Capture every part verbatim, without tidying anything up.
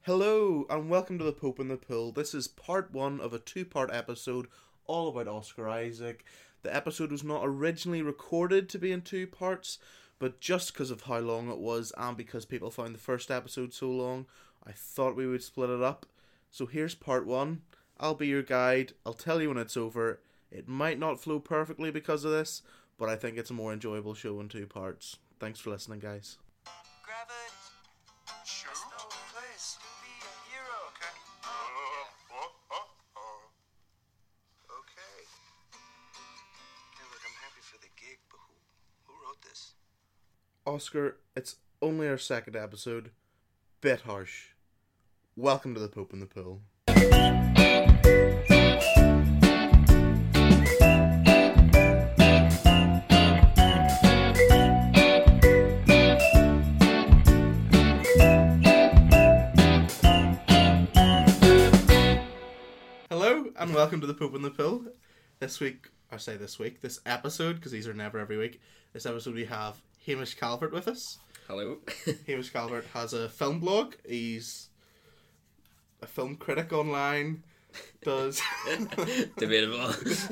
Hello, and welcome to The Pope and the Pill. This is part one of a two-part episode all about Oscar Isaac. The episode was not originally recorded to be in two parts, but just because of how long it was, and because people found the first episode so long, I thought we would split it up. So here's part one. I'll be your guide. I'll tell you when it's over. It might not flow perfectly because of this, but I think it's a more enjoyable show in two parts. Thanks for listening, guys. Grab it. Shoe? That's the whole place. You'll be a hero. Okay. Oh, Oh, oh, oh, oh. okay. Hey, look, I'm happy for the gig, but who, who wrote this? Oscar, it's only our second episode. Bit harsh. Welcome to The Pope and the Pill. Hello, and welcome to The Pope and the Pill. This week, I say this week, this episode, because these are never every week, this episode we have Hamish Calvert with us. Hello. Hamish Calvert has a film blog. He's a film critic online. Does Debatable.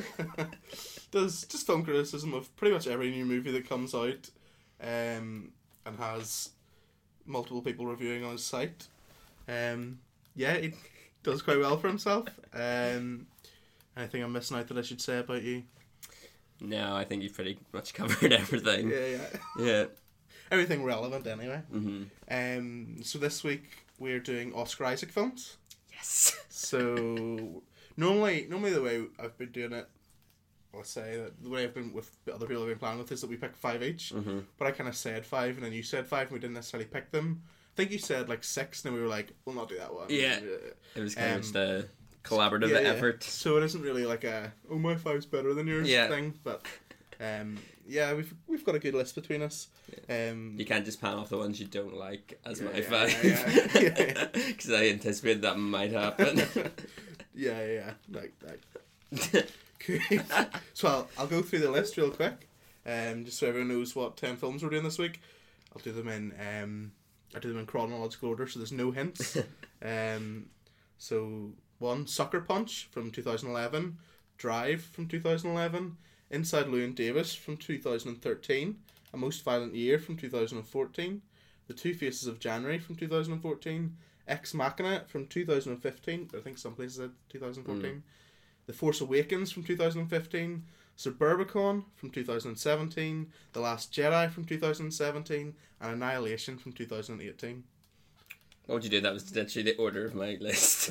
does just film criticism of pretty much every new movie that comes out, um, and has multiple people reviewing on his site. Um, yeah, he does quite well for himself. Um, anything I'm missing out that I should say about you? No, I think you've pretty much covered everything. Yeah, yeah. Yeah. Everything relevant, anyway. Mm-hmm. Um, so this week we're doing Oscar Isaac films. Yes. So normally, normally the way I've been doing it, let's say that the way I've been with the other people I've been planning with is that we pick five each. Mm-hmm. But I kind of said five, and then you said five, and we didn't necessarily pick them. I think you said like six, and then we were like, we'll not do that one. Yeah. It was kind Um, of just a collaborative Yeah, yeah. effort. So it isn't really like a oh my five's better than yours Yeah. thing, but um, yeah, we've we've got a good list between us. Um, You can't just pan off the ones you don't like as Yeah, my yeah, five. yeah, yeah. Because I anticipate that might happen. yeah, yeah, like like. So I'll, I'll go through the list real quick, um, just so everyone knows what ten films we're doing this week. I'll do them in um, I do them in chronological order, so there's no hints. um, so one, Sucker Punch from two thousand eleven, Drive from two thousand eleven, Inside Llewyn Davis from two thousand thirteen, A Most Violent Year from two thousand fourteen, The Two Faces of January from two thousand fourteen, Ex Machina from two thousand fifteen, I think some places said two thousand fourteen, mm. The Force Awakens from two thousand fifteen, Suburbicon from two thousand seventeen, The Last Jedi from two thousand seventeen, and Annihilation from two thousand eighteen. What would you do? That was literally the order of my list.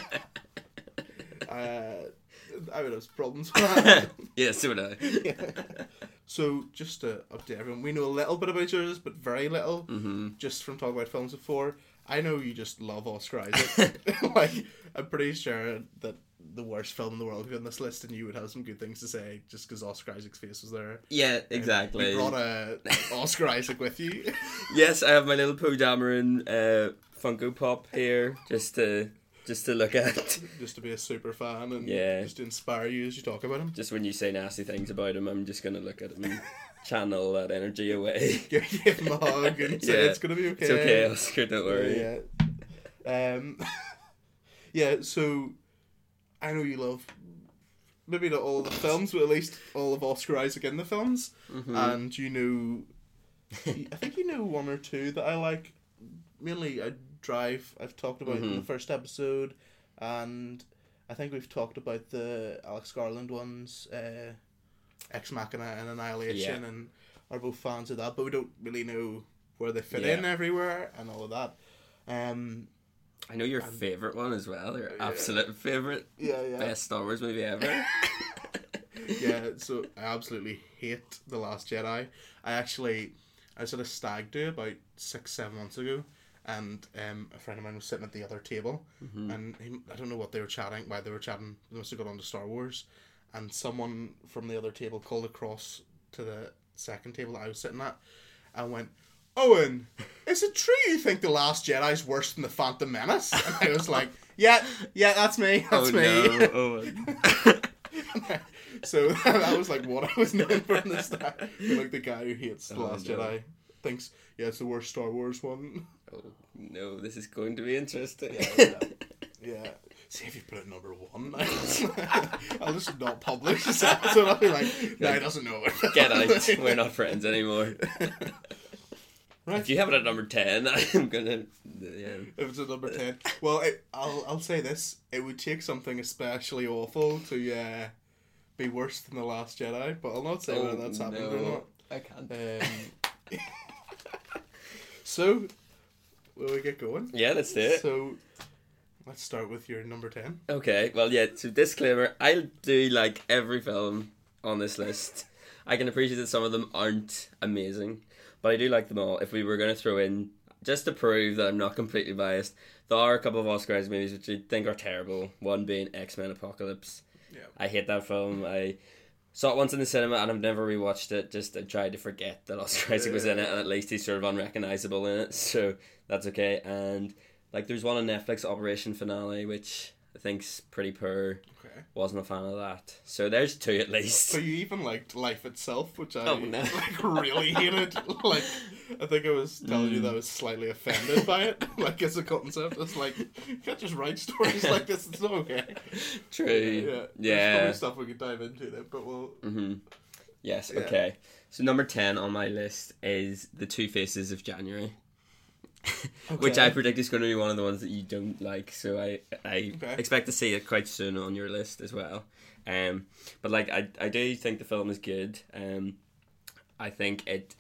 uh, I would have problems with that. Yeah, so would I. Yeah. So, just to update everyone, we know a little bit about yours, but very little, Mm-hmm. just from talking about films before. I know you just love Oscar Isaac. Like, I'm pretty sure that the worst film in the world would be on this list, and you would have some good things to say just because Oscar Isaac's face was there. Yeah, exactly. You brought a Oscar Isaac with you. Yes, I have my little Poe Dameron uh, Funko Pop here, just to just to look at. Just to be a super fan and Yeah. just to inspire you as you talk about him. Just when you say nasty things about him, I'm just gonna look at him and channel that energy away. Give him a hug and say Yeah. it's gonna be okay. It's okay, Oscar, don't worry. Yeah. yeah. Um. Yeah. So, I know you love maybe not all the films, but at least all of Oscar Isaac in the films, Mm-hmm. and you know, I think you know one or two that I like. Mainly, I Drive. I've talked about in Mm-hmm. the first episode, and I think we've talked about the Alex Garland ones, uh, Ex Machina and Annihilation, Yeah. and are both fans of that. But we don't really know where they fit Yeah. in everywhere and all of that. Um, I know your favourite one as well, your Yeah. absolute favourite, yeah, yeah, best Star Wars movie ever. yeah. So I absolutely hate The Last Jedi. I actually, I was at a stag do about six, seven months ago, and um, a friend of mine was sitting at the other table, Mm-hmm. and he, I don't know what they were chatting, why they were chatting. They must have got on to Star Wars, and someone from the other table called across to the second table that I was sitting at, and went, "Owen, is it true you think The Last Jedi's worse than The Phantom Menace?" And I was like, "Yeah, yeah, that's me. That's oh me." no, Owen. So that was like what I was known for in the start. Like the guy who hates The Oh, Last no. Jedi thinks, yeah, it's the worst Star Wars one. Oh no, this is going to be interesting. Yeah, yeah. Yeah. See if you put it number one. I'll just not publish this episode. I'll be like, no, he doesn't know it. Get out. We're not friends anymore. Right. If you have it at number ten, I'm gonna. Yeah. If it's at number ten, well, it, I'll I'll say this: it would take something especially awful to uh, be worse than The Last Jedi. But I'll not say Oh, whether that's happened or no. not. I can't. Um, so, will we get going? Yeah, let's do it. So, let's start with your number ten. Okay, well, yeah, so disclaimer, I do like every film on this list. I can appreciate that some of them aren't amazing, but I do like them all. If we were going to throw in, just to prove that I'm not completely biased, there are a couple of Oscar Isaac movies which I think are terrible. One being X-Men Apocalypse. Yeah. I hate that film. I saw it once in the cinema and I've never rewatched it. Just I tried to forget that Oscar Isaac was in it, and at least he's sort of unrecognisable in it, so that's okay. And like, there's one on Netflix, Operation Finale, which I think's pretty poor. Okay. Wasn't a fan of that. So there's two at least. So you even liked Life Itself, which I Oh, no. like really hated. Like, I think I was telling you that I was slightly offended by it. Like, as a concept, it's like, you can't just write stories like this. It's not okay. True. Yeah. There's Yeah. probably stuff we could dive into there, but we'll. Mm-hmm. Yes. Yeah. Okay. So number ten on my list is The Two Faces of January. Which Okay. I predict is going to be one of the ones that you don't like, so I I Okay. expect to see it quite soon on your list as well. Um, but like I I do think the film is good. Um, I think it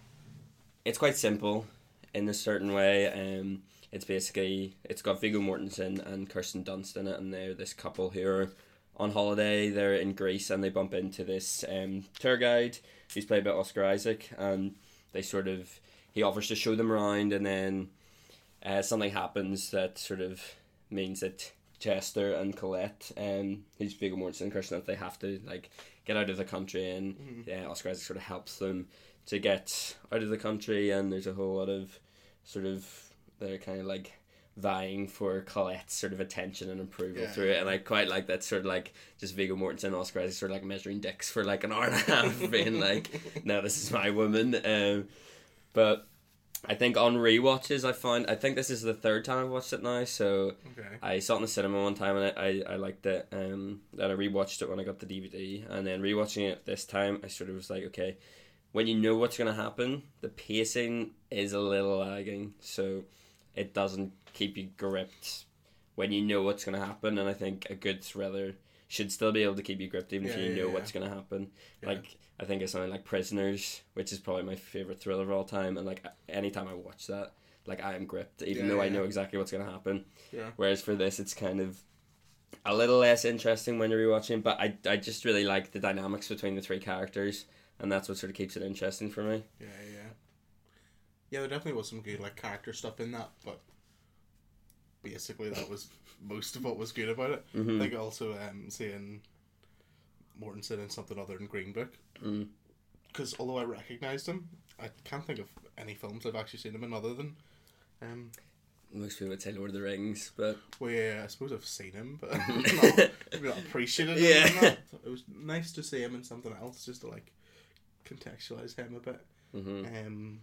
it's quite simple in a certain way. Um, it's basically it's got Viggo Mortensen and Kirsten Dunst in it, and they're this couple who are on holiday. They're in Greece and they bump into this um tour guide who's played by Oscar Isaac, and they sort of. He offers to show them around, and then uh, something happens that sort of means that Chester and Colette, um, who's Viggo Mortensen and Kirsten, they have to like get out of the country, and Mm-hmm. yeah, Oscar Isaac sort of helps them to get out of the country, and there's a whole lot of sort of they're kind of like vying for Colette's sort of attention and approval Yeah, through it, and I quite like that sort of like just Viggo Mortensen and Oscar Isaac sort of like measuring dicks for like an hour and a half, being like, no, this is my woman. Um, But I think on rewatches, I find I think this is the third time I've watched it now. So Okay. I saw it in the cinema one time and I, I, I liked it. Um, then I rewatched it when I got the D V D, and then rewatching it this time, I sort of was like, okay, when you know what's gonna happen, the pacing is a little lagging, so it doesn't keep you gripped when you know what's gonna happen. And I think a good thriller should still be able to keep you gripped even Yeah, if you yeah, know yeah. what's gonna happen. Yeah. Like. I think it's something like Prisoners, which is probably my favourite thriller of all time, and like anytime I watch that, like I am gripped, even Yeah, though I yeah. know exactly what's going to happen. Yeah. Whereas for this, it's kind of a little less interesting when you're rewatching, but I, I just really like the dynamics between the three characters, and that's what sort of keeps it interesting for me. Yeah, yeah. Yeah, there definitely was some good like character stuff in that, but basically that was most of what was good about it. Mhm. I think also um, seeing Mortensen in something other than Green Book, Mm. because although I recognised him, I can't think of any films I've actually seen him in other than. Um, Most people would say Lord of the Rings, but well, yeah, I suppose I've seen him, but not, maybe not appreciated him. Yeah. in that. It was nice to see him in something else, just to like contextualise him a bit. mhm. Um,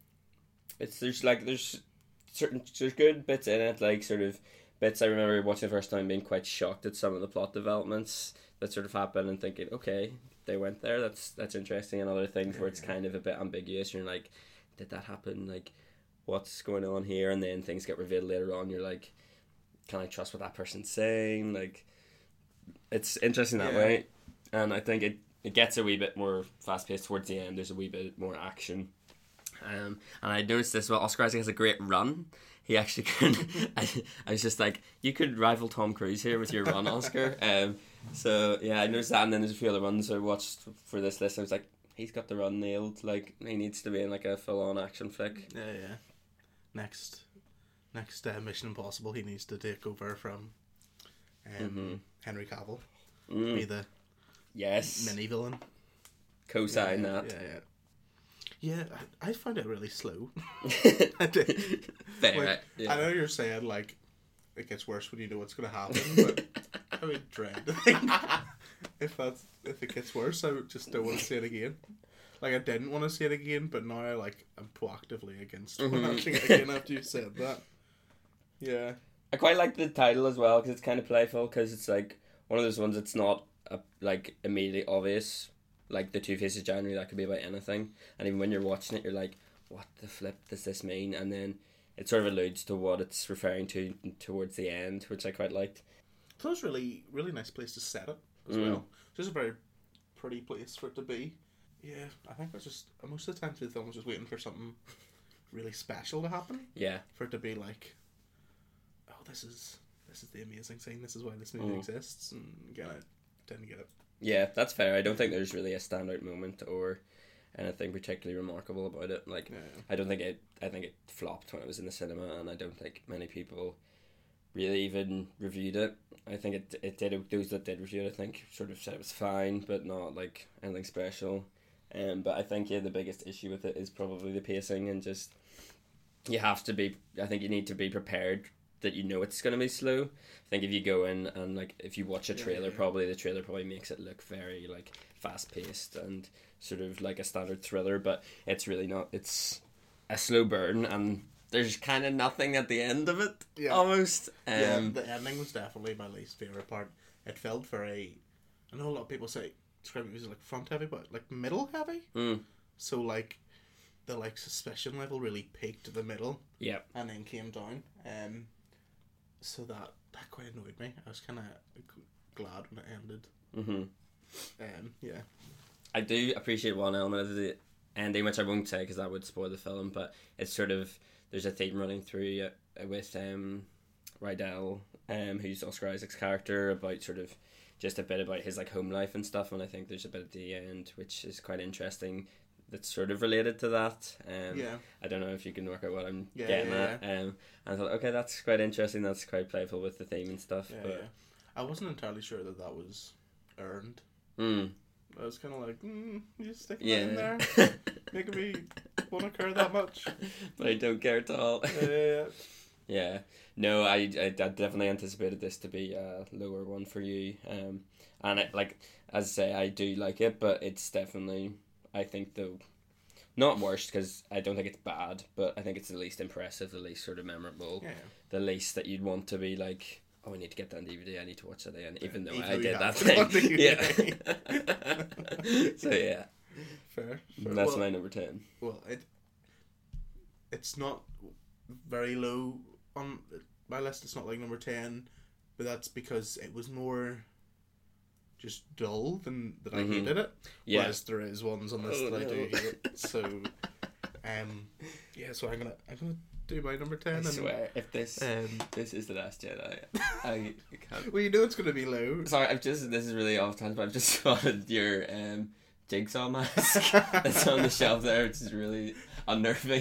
it's there's like there's certain there's good bits in it, like sort of bits I remember watching the first time being quite shocked at some of the plot developments that sort of happen and thinking, okay, they went there, that's that's interesting, and other things where it's kind of a bit ambiguous. You're like, did that happen? Like, what's going on here? And then things get revealed later on. You're like, can I trust what that person's saying? Like, it's interesting that Yeah. way, and I think it it gets a wee bit more fast paced towards the end. There's a wee bit more action. Um, and I noticed this. Well, Oscar Isaac has a great run. He actually could. I, I was just like, you could rival Tom Cruise here with your run, Oscar. Um, so yeah, I noticed that, and then there's a few other runs I watched for this list. I was like, he's got the run nailed. Like, he needs to be in like a full on action flick. yeah, yeah. Next, next uh, Mission Impossible, he needs to take over from um, Mhm. Henry Cavill, Mm. be the Yes, mini villain. co-sign yeah, that. Yeah, yeah. Yeah, I, I found it really slow. Fair, I did. Like, right? Yeah. I know you're saying like it gets worse when you know what's going to happen, but I would dread to think if that's if it gets worse, I would just don't want to see it again. like I didn't want to see it again, but now I like I'm proactively against Mhm. watching it again after you said that. Yeah. I quite like the title as well because it's kind of playful because it's like one of those ones that's not uh, like immediately obvious. Like the Two Faces January, that could be about anything, and even when you're watching it, you're like, "What the flip does this mean?" And then it sort of alludes to what it's referring to towards the end, which I quite liked. So it was really, really nice place to set it as Mm. well. Just a very pretty place for it to be. Yeah, I think I was just most of the time through the film I was just waiting for something really special to happen. Yeah, For it to be like, oh, this is this is the amazing thing. This is why this movie Mm. exists. And again, I didn't get it. yeah, that's fair. I don't think there's really a standout moment or anything particularly remarkable about it. Like, Yeah. I don't think it. I think it flopped when it was in the cinema, and I don't think many people really even reviewed it. I think it it did. Those that did review it, I think, sort of said it was fine, but not like anything special. Um, but I think yeah, the biggest issue with it is probably the pacing and just you have to be. I think you need to be prepared that you know it's gonna be slow. I think if you go in and like if you watch a Yeah, trailer, yeah. probably the trailer probably makes it look very like fast paced and sort of like a standard thriller, but it's really not. It's a slow burn and there's kind of nothing at the end of it. Yeah. Almost. Um, Yeah, the ending was definitely my least favorite part. It felt very. I know a lot of people say describe it as like front heavy, but like middle heavy. mm, So like, the like suspicion level really peaked at the middle yeah. and then came down. Um, so that that quite annoyed me. I was kind of g- glad when it ended. hmm Um, yeah. I do appreciate one element of the ending, which I won't say because that would spoil the film, but it's sort of there's a theme running through uh, with um, Rydell, um, who's Oscar Isaac's character, about sort of just a bit about his like home life and stuff, and I think there's a bit at the end which is quite interesting that's sort of related to that. Um, Yeah. I don't know if you can work out what I'm Yeah, getting yeah, at. Um, and I thought, okay, that's quite interesting. That's quite playful with the theme and stuff. Yeah, but yeah. I wasn't entirely sure that that was earned. Mm, I was kind of like, mm, you sticking yeah, that in there, making me want to care that much. but I don't care at all. Yeah, yeah, yeah. Yeah, no, I, I, I definitely anticipated this to be a lower one for you, um, and it, like as I say, I do like it, but it's definitely I think though not worst because I don't think it's bad, but I think it's the least impressive, the least sort of memorable, Yeah. the least that you'd want to be like, oh, I need to get that on D V D, I need to watch that again, even though Even I though you did that have it on thing, D V D. yeah. So yeah, Fair. fair. that's well, my number ten. Well, it it's not very low on my list. It's not like number ten, but that's because it was more just dull than that I Mhm. hated it. Yeah. Whereas there is ones on this Oh, that I do no. hate it. So, um, yeah. So I'm gonna I'm gonna do my number ten. I and, swear, if this Um, this is the Last Jedi, I can't. well, you know it's gonna be low. Sorry, I've just this is really off time, but I've just spotted your um, jigsaw mask that's on the shelf there, which is really unnerving.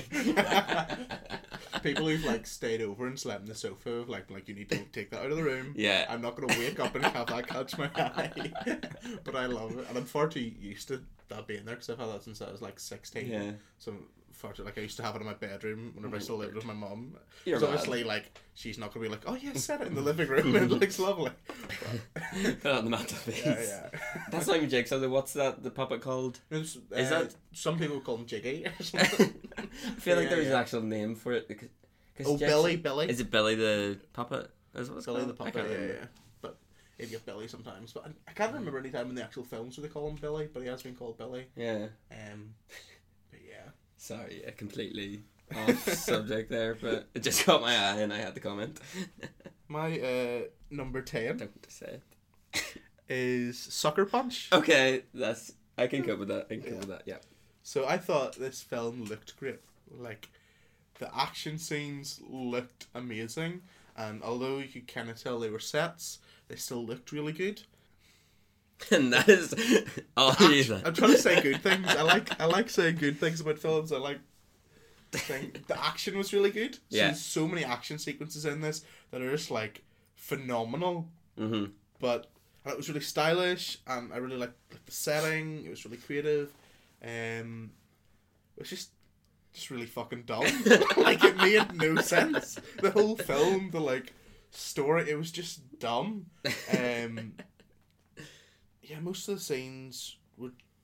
People who've like stayed over and slept in the sofa, have, like like you need to take that out of the room. Yeah. I'm not gonna wake up and have that catch my eye. But I love it, and I'm far too used to that being there because I've had that since I was like sixteen. Yeah. So far too, like I used to have it in my bedroom whenever I still lived with my mum. You're So mad. obviously, like she's not gonna be like, oh yeah, set it in the living room. It looks lovely. But, Put it on the mantelpiece. yeah, yeah. That's not even jigsaw. though. What's that? The puppet called? Is Is that- some people call him Jiggy or something? I feel like Yeah, there was yeah. an actual name for it. Because, 'cause Oh, jigsaw- Billy, Billy. Is it Billy the puppet? Is what it's Billy called? the I puppet, can't yeah, remember. yeah. But he'd get Billy sometimes. But I, I can't remember any time in the actual films where they call him Billy, but he has been called Billy. Yeah. Um, but yeah. Sorry, yeah, completely off subject there, but it just caught my eye and I had to comment. My uh, number ten Don't say it. is Sucker Punch. Okay, that's I can cope with that. I can cope Yeah. with that. Yeah. So I thought this film looked great. Like, the action scenes looked amazing, and although you could kind of tell they were sets, they still looked really good. And that is all I need. I'm trying to say good things. I like I like saying good things about films. I like saying the action was really good. So Yeah. There's so many action sequences in this that are just like phenomenal. Mm-hmm. But and it was really stylish, and I really liked the setting. It was really creative. Um, it was just just really fucking dumb. Like, it made no sense. The whole film, the like story, it was just dumb. Um, yeah, most of the scenes were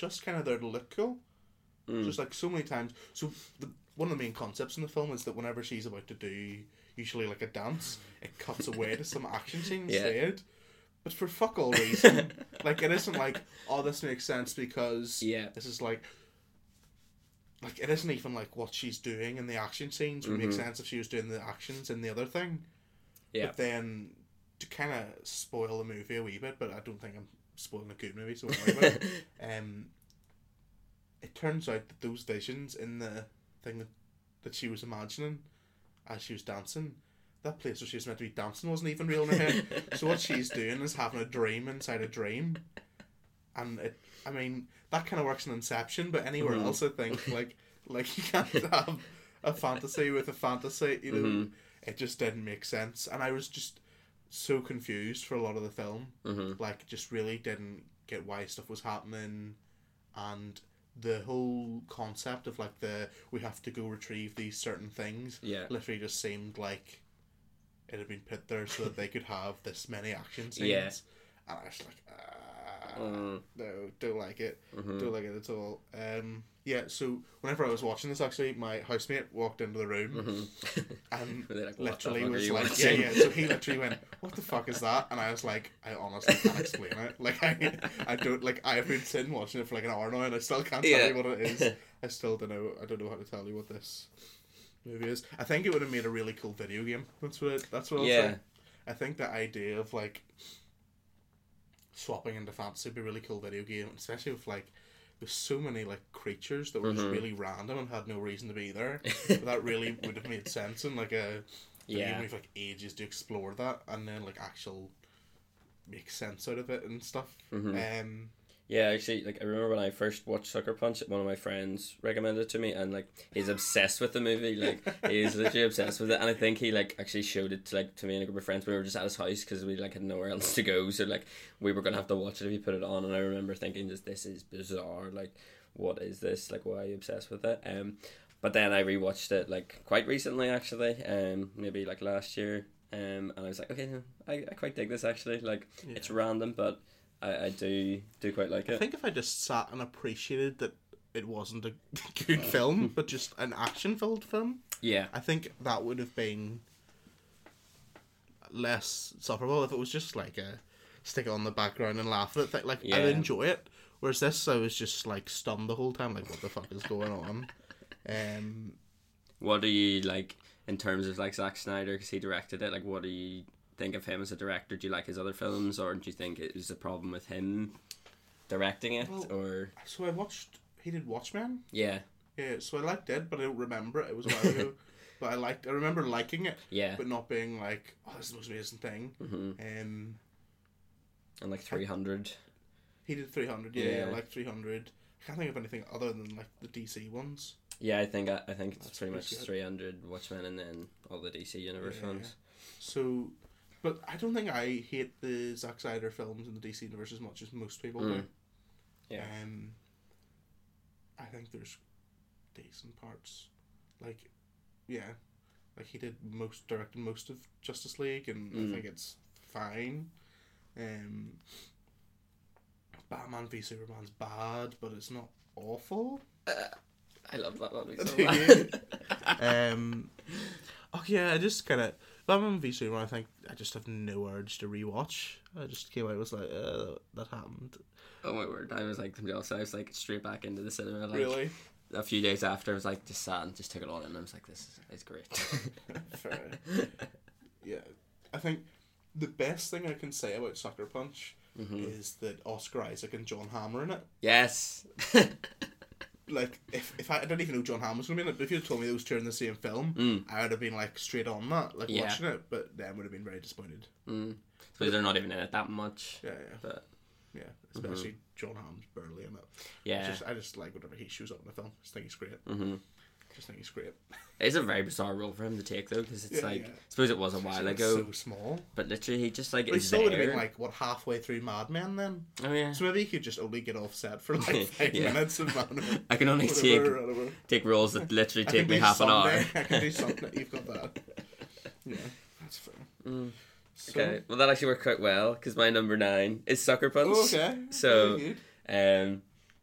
just kind of there to look cool. Mm. Just like so many times. So the one of the main concepts in the film is that whenever she's about to do usually like a dance, it cuts away to some action scene Yeah. instead. But for fuck all reason. Like, it isn't like, oh, this makes sense because Yeah. this is like, like, it isn't even like what she's doing in the action scenes would make Mhm. sense if she was doing the actions in the other thing. Yeah. But then, to kind of spoil the movie a wee bit, but I don't think I'm spoiling a good movie, so don't worry about it. Um, it turns out that those visions in the thing that, that she was imagining as she was dancing, that place where she was meant to be dancing wasn't even real in her head. So what she's doing is having a dream inside a dream. And it, I mean, that kind of works in Inception, but anywhere Mhm. else I think, like, like you can't have a fantasy with a fantasy, you know, Mhm. it just didn't make sense. And I was just so confused for a lot of the film. Mhm. Like, just really didn't get why stuff was happening. And the whole concept of, like, the, we have to go retrieve these certain things, Yeah. literally just seemed like it had been put there so that they could have this many action scenes. Yeah. And I was like, ah, Mm. no, don't like it. Mhm. Don't like it at all. Um, yeah, so whenever I was watching this, actually, my housemate walked into the room Mhm. and Were they like, "What the literally fuck are was you like, watching?" yeah, yeah. So he literally went, "What the fuck is that?" And I was like, "I honestly can't explain it. Like, I, I don't like. I've been sitting watching it for like an hour now, and I still can't tell Yeah. you what it is. I still don't know. I don't know how to tell you what this movie is. I think it would have made a really cool video game. That's what. It, that's what I'll Yeah. say. I think the idea of like swapping into fantasy would be a really cool video game, especially with like. There's so many like creatures that were just Mhm. really random and had no reason to be there. But that really would have made sense in like a Yeah. even if like ages to explore that and then like actual make sense out of it and stuff. Mhm. Um, Yeah, actually, like I remember when I first watched Sucker Punch, one of my friends recommended it to me, and like he's obsessed with the movie. Like he's literally obsessed with it, and I think he like actually showed it to like to me and a group of friends. We were just at his house because we like had nowhere else to go, so like we were gonna have to watch it if he put it on. And I remember thinking, just this is bizarre. Like, what is this? Like, why are you obsessed with it? Um, but then I rewatched it like quite recently, actually. Um, maybe like last year. Um, and I was like, okay, I I quite dig this actually. Like, Yeah. it's random, but I, I do do quite like I it. think if I just sat and appreciated that it wasn't a good film, but just an action-filled film, Yeah. I think that would have been less sufferable if it was just like a stick it on the background and laugh at it. Like, Yeah. I'd enjoy it. Whereas this, I was just like stunned the whole time. Like, what the fuck is going on? Um, What do you like in terms of like Zack Snyder, because he directed it? Like, what do you think of him as a director? Do you like his other films, or do you think it was a problem with him directing it? Well- Or so I watched. He did Watchmen. yeah, Yeah, so I liked it, but I don't remember it. It was a while ago. But I liked. I remember liking it, yeah, but not being like, "Oh, this is the most amazing thing." hmm Um, and like three hundred. he did three hundred. Yeah, Yeah. I like three hundred. I can't think of anything other than like the D C ones. Yeah, I think I, I think it's That's pretty pretty much good. three hundred Watchmen, and then all the D C Universe Yeah. ones. So, but I don't think I hate the Zack Snyder films in the D C universe as much as most people Mm. do. Yeah. Um, I think there's decent parts, like, yeah, like he did most directed most of Justice League, and Mm. I think it's fine. Um, Batman v Superman's bad, but it's not awful. I love that movie so Do much. you? um, oh yeah, I just kind of Batman v Superman. I think I just have no urge to rewatch. I just came out and was like, uh, that happened. Oh my word! I was like, to be honest, I was like straight back into the cinema. Like, Really? a few days after, I was like, just sat and just took it all in. And I was like, this is, is great. Fair. Yeah, I think the best thing I can say about Sucker Punch hmm is that Oscar Isaac and John Hamm are in it. Yes. Like, if, if I, I didn't even know John Hamm was going to be in it, but if you had told me those two are in the same film, Mm. I would have been like straight on that, like Yeah. watching it, but then would have been very disappointed. Mm. So they're not even in it that much. Yeah, yeah, But yeah. Especially John Hamm's barely in it. yeah. Just, I just like whenever he shows up in the film. I just think he's great. hmm Just think he's great. It's a very bizarre role for him to take though, because it's Yeah, like yeah. I suppose it was a while He's ago, so small. but literally he just like But he is still would have there. been like, what, halfway through Mad Men then? Oh yeah. So maybe he could just only get off set for like five Yeah. minutes and Mad Men. I can only Whatever, take whatever. take roles that literally I take can me do half an hour. Sunday. I can do something. You've got that. Yeah, that's fair. Mm. So, Okay, well that actually worked quite well because my number nine is Sucker Punch. Oh, okay. So- Very good. Um,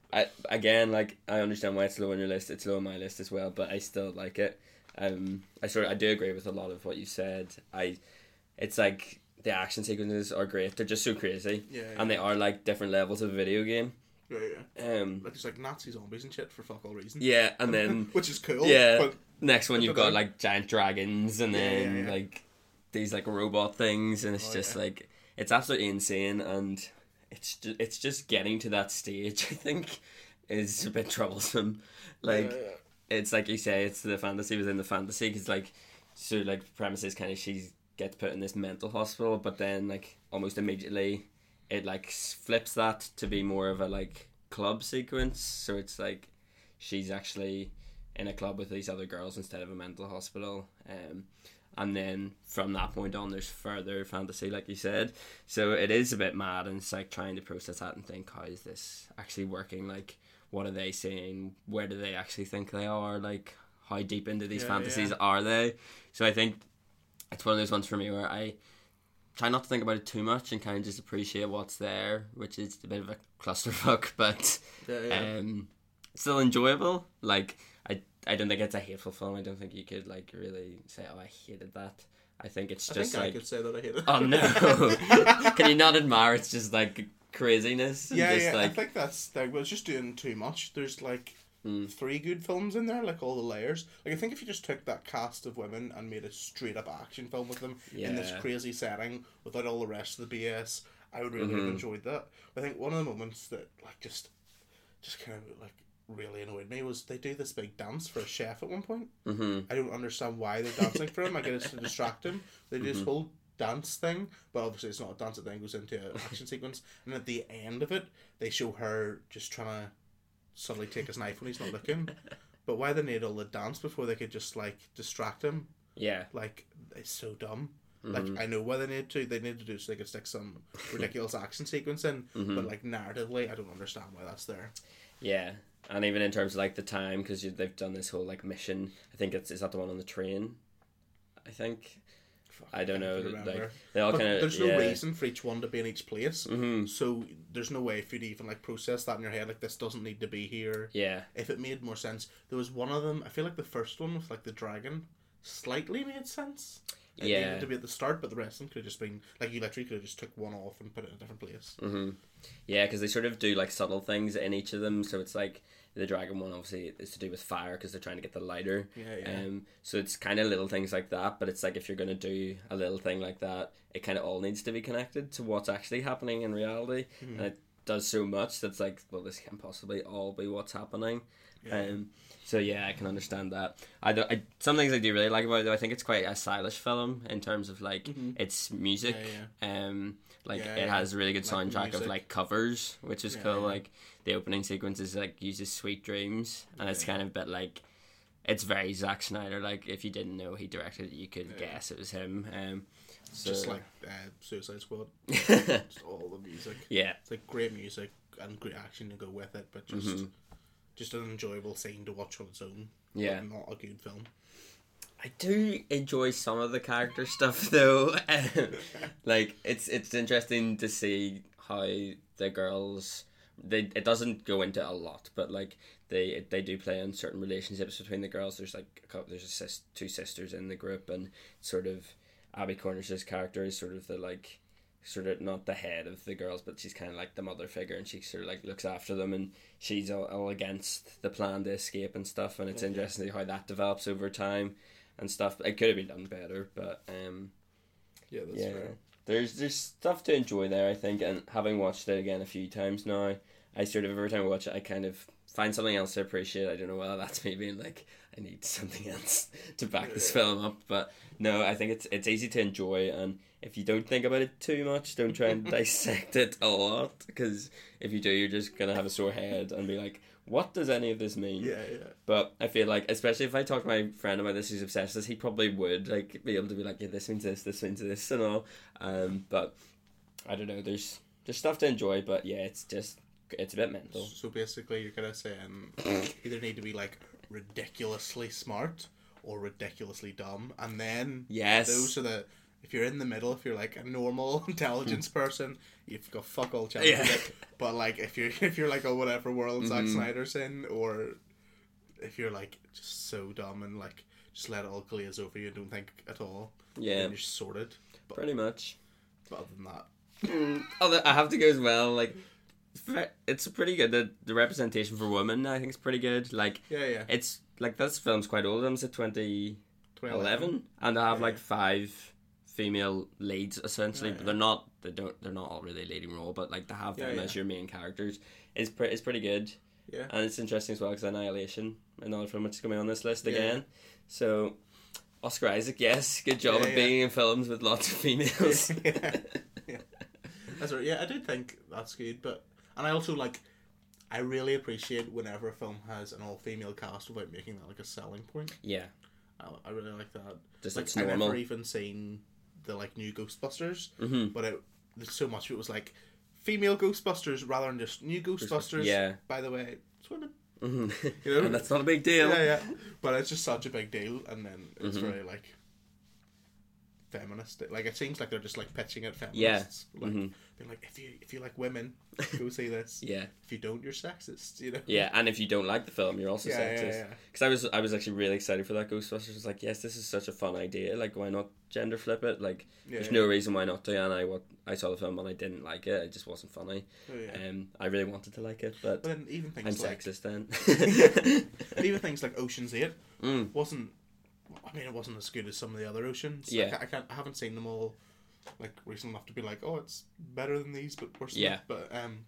I again, like, I understand why it's low on your list. It's low on my list as well, but I still like it. Um, I sort of, I do agree with a lot of what you said. I, it's like the action sequences are great. They're just so crazy, Yeah, yeah. and they are like different levels of a video game. Yeah, yeah. Um, Like, there's like Nazi zombies and shit for fuck all reason. yeah, and then Which is cool. yeah, But next one I you've don't got know. like giant dragons, and Yeah, then yeah, yeah. like these like robot things, and it's Oh, just yeah. like it's absolutely insane, and it's just, it's just getting to that stage. I think is a bit troublesome. Like Yeah, yeah. it's like you say, it's the fantasy within the fantasy, because like so like the premise is kind of she gets put in this mental hospital, but then like almost immediately it like s- flips that to be more of a like club sequence. So it's like she's actually in a club with these other girls instead of a mental hospital. Um, and then from that point on, there's further fantasy, like you said. So it is a bit mad, and it's like trying to process that and think, how is this actually working? Like, what are they saying? Where do they actually think they are? Like, how deep into these Yeah, fantasies yeah. are they? So I think it's one of those ones for me where I try not to think about it too much and kind of just appreciate what's there, which is a bit of a clusterfuck, but Yeah, yeah. um, still enjoyable. Like, I, I don't think it's a hateful film. I don't think you could like really say, oh, I hated that. I think it's I just think I like, could say that I hate it. oh no, can you not admire? It's just like craziness. And Yeah, just yeah. like, I think that's like, well, it's just doing too much. There's like Mm. three good films in there, like all the layers. Like I think if you just took that cast of women and made a straight up action film with them in this Yeah. crazy setting without all the rest of the B S, I would really have Mhm. enjoyed that. I think one of the moments that like just, just kind of like really annoyed me was they do this big dance for a chef at one point. hmm I don't understand why they're dancing for him. I guess it's to distract him. They do this Mhm. whole dance thing, but obviously it's not a dance. It then goes into an action sequence, and at the end of it, they show her just trying to suddenly take his knife when he's not looking. But why they need all the dance before they could just like distract him? yeah, Like it's so dumb. Mhm. Like I know why they need to. They need to do so they could stick some ridiculous action sequence in. Mhm. But like narratively, I don't understand why that's there. yeah. And even in terms of like the time, because they've done this whole like mission. I think it's is that the one on the train. I think Fuck, I don't know. can't Like remember. they all But kind of there's no yeah. reason for each one to be in each place. hmm So there's no way for you to even like process that in your head. Like this doesn't need to be here. Yeah. If it made more sense, there was one of them. I feel like the first one with like the dragon slightly made sense. It Yeah. needed to be at the start, but the rest of them could have just been like you literally could have just took one off and put it in a different place. hmm Yeah, because they sort of do like subtle things in each of them. So it's like the dragon one obviously is to do with fire because they're trying to get the lighter. Yeah, yeah. Um, so it's kind of little things like that. But it's like if you're gonna do a little thing like that, it kind of all needs to be connected to what's actually happening in reality, Hmm. and it does so much that's like, well, this can't possibly all be what's happening. Yeah. Um, so yeah, I can understand that. I, do, I some things I do really like about it though. I think it's quite a stylish film in terms of like its music. Yeah, Um, like Yeah, it yeah. has a really good Like the soundtrack of music. like covers, which is Yeah, cool. yeah. Like the opening sequence is like uses "Sweet Dreams," and it's Yeah. kind of a bit like it's very Zack Snyder. Like if you didn't know he directed it, you could Yeah. guess it was him. Um, so Just like uh, Suicide Squad, just all the music. yeah, It's like great music and great action to go with it, but just Mhm. just an enjoyable scene to watch on its own. Yeah. but not a good film. I do enjoy some of the character stuff though. Um, like it's it's interesting to see how the girls they it doesn't go into a lot, but like they they do play on certain relationships between the girls. There's like a couple, there's a sis, two sisters in the group, and sort of Abby Cornish's character is sort of the like sort of not the head of the girls, but she's kind of like the mother figure, and she sort of like looks after them, and she's all, all against the plan to escape and stuff. And it's Yeah. interesting to see how that develops over time and stuff. It could have been done better, but um, Yeah, that's yeah, fair. there's there's stuff to enjoy there, I think. And having watched it again a few times now, I sort of every time I watch it, I kind of find something else to appreciate. I don't know whether that's me being like I need something else to back this film up, but no, I think it's it's easy to enjoy, and if you don't think about it too much, don't try and dissect it a lot, because if you do, you're just gonna have a sore head and be like, what does any of this mean? Yeah, yeah. But I feel like, especially if I talk to my friend about this who's obsessed with this, he probably would like be able to be like, yeah, this means this, this means this, and all. Um, but I don't know. There's there's stuff to enjoy, but yeah, it's just it's a bit mental. So basically, you're kind of saying either need to be like ridiculously smart or ridiculously dumb, and then Yes. those are the if you're in the middle, if you're like a normal intelligence person, you've got fuck all chance Yeah. of it. But like if you're if you're like a whatever world Zack Mhm. Snyder's in, or if you're like just so dumb and like just let it all glaze over you and don't think at all, Yeah. then you're sorted. But, Pretty much. but other than that, Mm, although I have to go as well, like, fe- it's pretty good. The, the representation for women, I think, is pretty good. Like, yeah, yeah, it's, like, this film's quite old. It's at twenty twenty eleven. And they have, Yeah, like, yeah. five female leads, essentially. Yeah, But yeah. they're not, they don't, they're not all really leading role, but, like, to have Yeah, them yeah. as your main characters is, pre- is pretty good. yeah. And it's interesting as well, because Annihilation, another film which is coming on this list Yeah. again. So, Oscar Isaac, yes, good job Yeah, at yeah. being in films with lots of females. yeah. yeah. That's right. Yeah, I did think that's good, but and I also like, I really appreciate whenever a film has an all-female cast without making that like a selling point. Yeah, I, I really like that. just Like it's I normal. never even seen the like new Ghostbusters, Mm-hmm. but it there's so much of it was like female Ghostbusters rather than just new Ghostbusters. Yeah. By the way, it's women. Mm-hmm. You know? And that's not a big deal. Yeah, yeah. But it's just such a big deal, and then it's Mhm. very like feminist. Like it seems like they're just like pitching at Yeah. feminists. Like Mhm. they're like, if you if you like women, go see this. Yeah, If you don't, you're sexist. You know. yeah, and if you don't like the film, you're also Yeah, yeah, sexist. yeah. Because I was, I was actually really excited for that Ghostbusters. I was like, yes, this is such a fun idea. Like, why not gender flip it? Like, Yeah, there's yeah. no reason why not to. And I, what I saw the film and I didn't like it. It just wasn't funny. Oh, yeah. Um, I really wanted to like it, but But then even I'm things like sexist then. but even things like Ocean's Eight mm. wasn't. I mean, it wasn't as good as some of the other Oceans. Yeah. Like, I can't. I haven't seen them all. Like recent enough to be like, oh, it's better than these, but worse. Than Yeah. that. But um,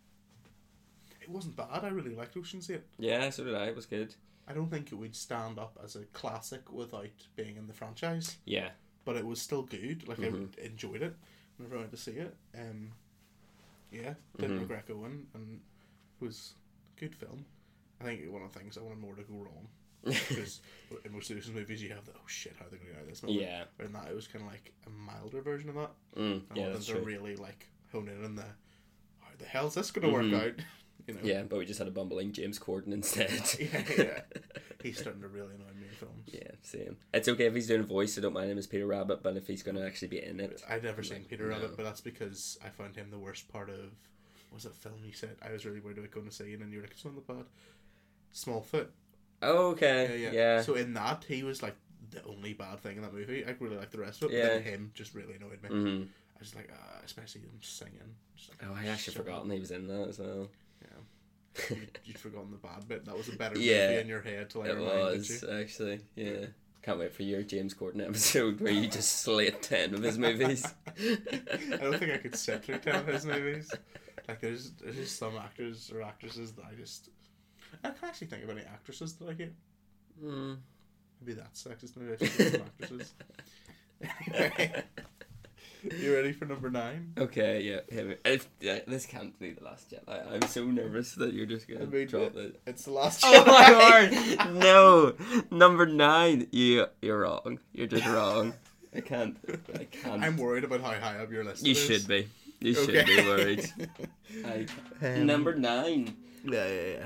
it wasn't bad. I really liked Ocean's Eight. Yeah, so did I. It was good. I don't think it would stand up as a classic without being in the franchise, Yeah. but it was still good. Like Mhm. I enjoyed it whenever I went to see it. Um, yeah, didn't Mhm. regret going, and it was a good film. I think one of the things I wanted more to go wrong because in most of those movies you have the oh shit how are they going to get out of this moment. Yeah. But in that it was kind of like a milder version of that. Mm. I Yeah, wanted that's them to true. really like hone in on the how the hell's this going to Mhm. work out? You know. Yeah, but we just had a bumbling James Corden instead. yeah, yeah. He's starting to really annoy me in films. Yeah, same. It's okay if he's doing a voice, I don't mind him as Peter Rabbit, but if he's going to actually be in it. I've never seen Peter No. Rabbit, but that's because I found him the worst part of. What was that film you said? I was really worried about going to see, and then you were like, it's not bad. Smallfoot. Oh, Yeah, okay. yeah. Yeah. So in that, he was like the only bad thing in that movie. I really liked the rest of it, Yeah. but then him just really annoyed me. hmm I was like, uh, especially him singing. Just like, Oh, I actually shut forgotten up. he was in that as well. You'd, you'd forgotten the bad bit. That was a better Yeah. movie in your head to like It reminded was, you. actually. Yeah. Can't wait for your James Corden episode where you just slate ten of his movies. I don't think I could sit through ten of his movies. Like there's there's just some actors or actresses that I just I can't actually think of any actresses that I hate. Mm. Maybe that's sexist. Maybe I should hate some actresses. Anyway, you ready for number nine? Okay, yeah. yeah, If, yeah. This can't be the last Jedi. I'm so nervous that you're just going I to mean, drop it. It's the last. Oh my Jedi. word! No! Number nine! You, you're wrong. You're just wrong. I can't. I can't. I'm worried about how high up your list You is. should be. You should Okay. be worried. I, Um, number nine. Yeah, yeah,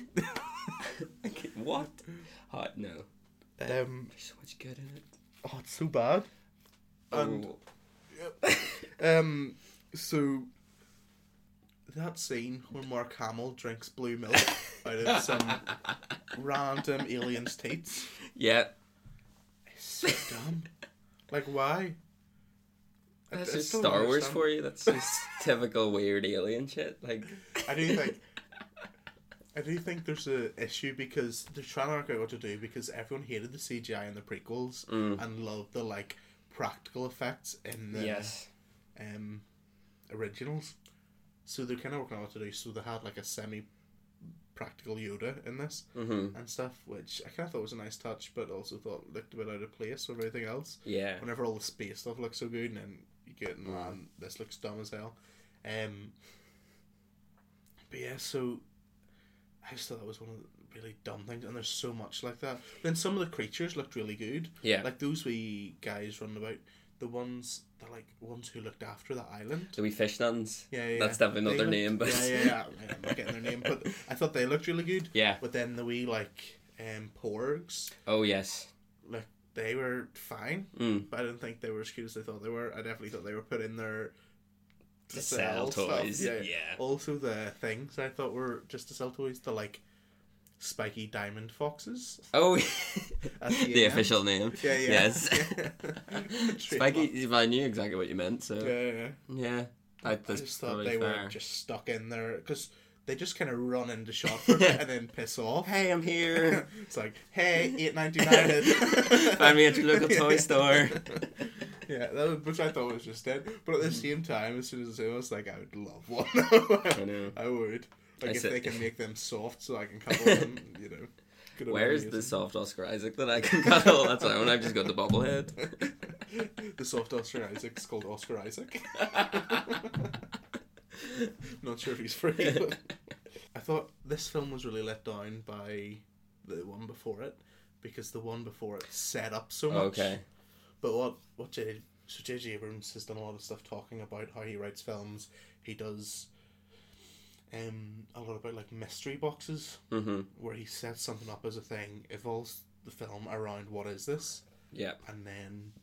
Okay, what? Hot no. yeah. Um. There's so much good in it. Oh, it's so bad. And Oh. um. So. That scene where Mark Hamill drinks blue milk out of some random alien's teats Yeah. is so dumb. Like, why? I- That's I just still don't Star Wars understand. for you. That's just typical weird alien shit. Like, I do think I do think there's a issue because they're trying to work out what to do because everyone hated the C G I in the prequels Mm. and loved the like practical effects in the yes. um originals. So they're kind of working out what to do. So they had like a semi practical Yoda in this Mm-hmm. and stuff, which I kind of thought was a nice touch, but also thought looked a bit out of place with everything else. Yeah. Whenever all the space stuff looks so good, and then you get, Mm. man, this looks dumb as hell. Um, but yeah, so I just thought that was one of the really dumb things, and there's so much like that. Then some of the creatures looked really good. Yeah. Like those wee guys running about, the ones, the like ones who looked after the island. The wee fish nuns. Yeah, yeah. That's definitely not They their looked- name, but yeah, yeah, yeah. I'm not getting their name, but I thought they looked really good. yeah. But then the wee like um porgs, Oh yes. like they were fine, Mm. but I didn't think they were as cute as they thought they were. I definitely thought they were put in there to To sell stuff. toys, Yeah. yeah. Also, the things I thought were just to sell toys, the like spiky diamond foxes. Oh, At the the end. official name. Yeah, yeah. Yes. Trademark. Spiky, well, I knew exactly what you meant, so. Yeah, yeah. Yeah. That, I that's just thought probably they fair. were just stuck in there because they just kind of run into shot for a bit and then piss off. Hey, I'm here. It's like, hey, eight ninety nine. Find me at your local toy store. Yeah, that was, which I thought was just it. But at the same time, as soon as I was like, I would love one. I know. I would. Like, I if said- they can make them soft so I can cuddle them, you know. Good old Where's amazing. the soft Oscar Isaac that I can cuddle? That's why when I've just got the bobblehead. The soft Oscar Isaac's called Oscar Isaac. Not sure if he's free. But I thought this film was really let down by the one before it because the one before it set up so much. Okay. But what what J so J J Abrams has done a lot of stuff talking about how he writes films. He does um a lot about like mystery boxes Mm-hmm. where he sets something up as a thing, evolves the film around what is this, Yeah. and then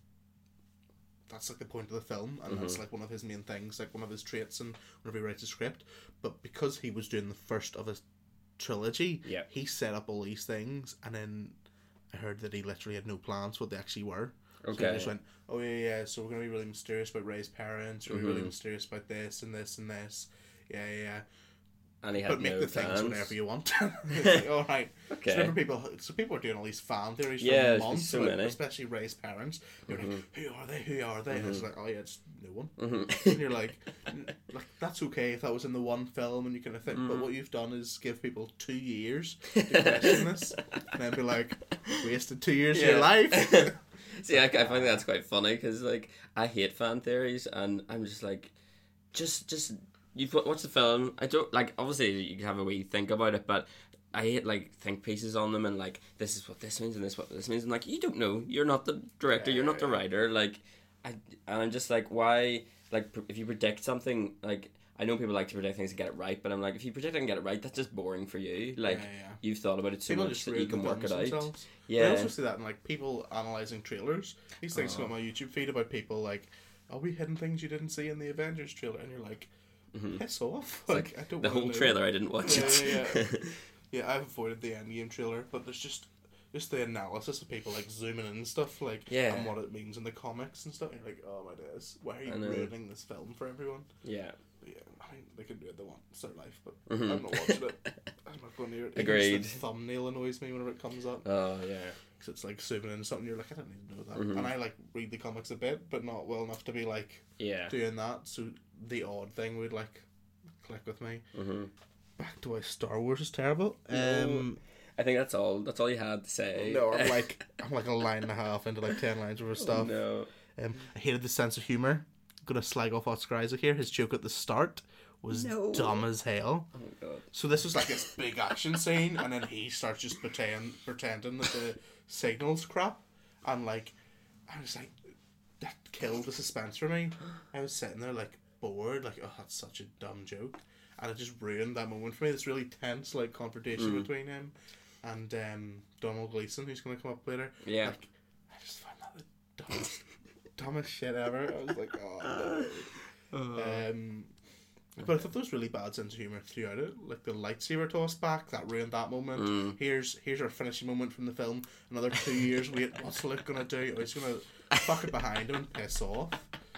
that's like the point of the film, and that's like one of his main things, like one of his traits, and whenever he writes a script. But because he was doing the first of a trilogy, Yeah. he set up all these things, and then I heard that he literally had no plans what they actually were. So Okay. he just went, oh yeah, yeah, so we're gonna be really mysterious about Ray's parents, we're gonna be really mysterious about this and this and this. Yeah, yeah, yeah. And he had But make no the things plans. whenever you want. It's like, all right. Okay. So whenever people, so people are doing all these fan theories Yeah, for there's months, so about- many. especially Ray's parents. You're like, who are they? Who are they? And it's like, oh yeah, it's no one. Mm-hmm. And you're like, "N- like that's okay if that was in the one film and you kind of think, but what you've done is give people two years to question this, and then be like, wasted two years of your Yeah. life. See, I, I find that's quite funny because, like, I hate fan theories, and I'm just like, just, just you've wa- watched the film. I don't like. Obviously, you can have a wee think about it, but I hate like think pieces on them and like this is what this means and this what this means. And like, you don't know. You're not the director. You're not the writer. Like, I and I'm just like, why? Like, pr- if you predict something, like. I know people like to predict things and get it right, but I'm like, if you predict it and get it right, that's just boring for you. Like, Yeah, yeah. you've thought about it so People much just that you ruin can the work it films out. themselves. I Yeah. also see that in like people analysing trailers. These things come Oh. on my YouTube feed about people like, are we hidden things you didn't see in the Avengers trailer? And you're like, piss off. Like, I don't The wanna whole know. trailer, I didn't watch Yeah, it. yeah, yeah. Yeah, I've avoided the Endgame trailer, but there's just just the analysis of people like zooming in and stuff, like Yeah. and what it means in the comics and stuff. And you're like, oh my days, why are you I know. ruining this film for everyone? yeah. But yeah, I mean they can do it they want. It's their life, but Mhm. I'm not watching it. I'm not going near it. Even Agreed. just the thumbnail annoys me whenever it comes up. Oh yeah. Because it's like zooming in something, you're like, I don't need to know that. Mhm. And I like read the comics a bit, but not well enough to be like Yeah. doing that. So the odd thing would like click with me. hmm Back to why Star Wars is terrible. No. Um, I think that's all. That's all you had to say. no, I'm like I'm like a line and a half into like ten lines worth of stuff. No. Um, I hated the sense of humor. Gonna slag off Oscar Isaac here. His joke at the start was No. dumb as hell. Oh my god. So this was like this big action scene, and then he starts just pretend pretending that the signal's crap, and like I was like, that killed the suspense for me. I was sitting there like bored, like oh that's such a dumb joke, and it just ruined that moment for me. This really tense like confrontation Mm. between him and um, Donald Gleason, who's gonna come up later. Yeah. Like I just found that the dumbest, dumbest shit ever. I was like, oh. No. Um, but I thought there was really bad sense of humour throughout it. Like the lightsaber toss back, that ruined that moment. Mm. Here's here's our finishing moment from the film. Another two years wait, what's Luke gonna do? Oh, he's gonna fuck it behind him and piss off.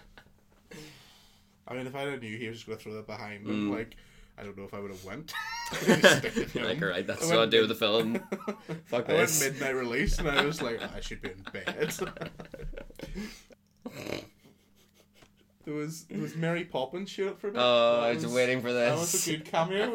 I mean, if I knew he was just gonna throw that behind him, Mm. like I don't know if I would have went. Stick with him. Like, alright, that's I what I went do with the mid- film. Fuck I went this. midnight release and I was like, oh, I should be in bed. There was there was Mary Poppins showed up for a bit. Oh, That I was waiting for That was this. a good cameo.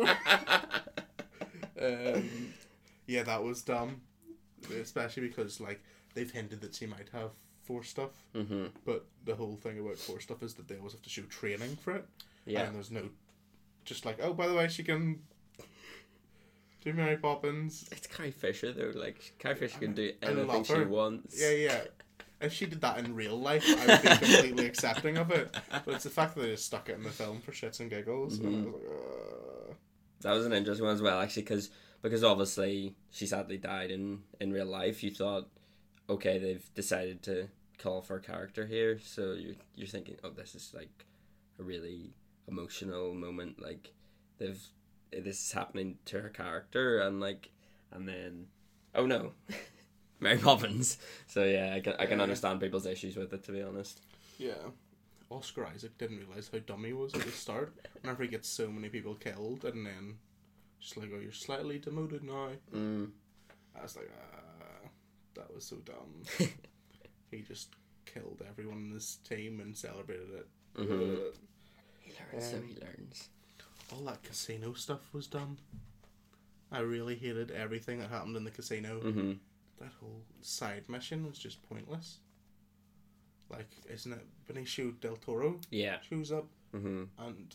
um, yeah, that was dumb, especially because like they've hinted that she might have Force stuff, Mm-hmm. but the whole thing about Force stuff is that they always have to show training for it. Yeah. and there's no, just like oh by the way she can do Mary Poppins. It's Carrie Fisher though. Like Carrie Fisher can do I anything love she her. wants. Yeah, yeah. If she did that in real life, I would be completely accepting of it. But it's the fact that they just stuck it in the film for shits and giggles. And I was like, uh... That was an interesting one as well, actually, because because obviously she sadly died in, in real life. You thought, okay, they've decided to call for a character here, so you're you're thinking, oh, this is like a really emotional moment. Like they've this is happening to her character, and like, and then oh no, Mary Poppins. So yeah, I can I can Yeah. understand people's issues with it, to be honest. Yeah. Oscar Isaac didn't realise how dumb he was at the start. Whenever he gets so many people killed, and then just like, oh, you're slightly demoted now. Mm. I was like, ah, that was so dumb. He just killed everyone in his team and celebrated it. Mhm. Ugh. He learns, so Um, he learns. All that casino stuff was dumb. I really hated everything that happened in the casino. Mm-hmm. That whole side mission was just pointless. Like, isn't it Benicio del Toro Yeah. shows up Mm-hmm. and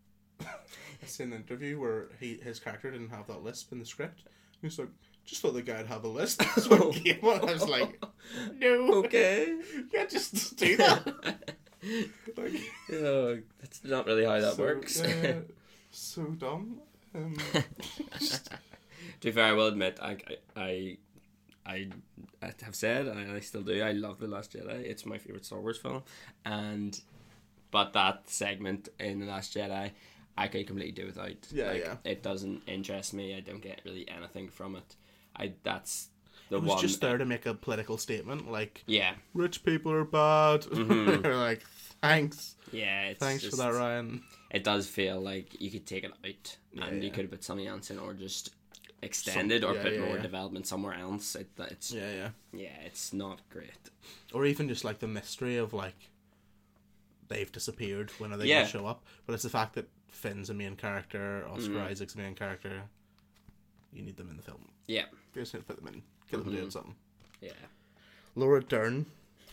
I seen an interview where he his character didn't have that lisp in the script. He was like, just thought the guy'd have a lisp. That's what it came on. I was like, no. Okay. You can't just do that. Like, Oh, that's not really how that so, works. uh, so dumb. Um, just, To be fair, I will admit, I, I, I, I have said, and I still do, I love The Last Jedi. It's my favourite Star Wars film. And, but that segment in The Last Jedi, I could completely do without. Yeah, like, yeah. It doesn't interest me. I don't get really anything from it. I That's the it was one. just there to make a political statement, like, Yeah, rich people are bad. Mhm. They're like, thanks. yeah. It's Thanks just, for that, Ryan. It does feel like you could take it out and Yeah, you yeah. could have put something else in, or just extended, or yeah, put yeah, more yeah. development somewhere else. It, it's Yeah, yeah. yeah, it's not great. Or even just like the mystery of like they've disappeared. When are they Yeah. going to show up? But it's the fact that Finn's a main character, Oscar Mm. Isaac's a main character. You need them in the film. Yeah, You just need to put them in. Get them Mhm. doing something. yeah. Laura Dern.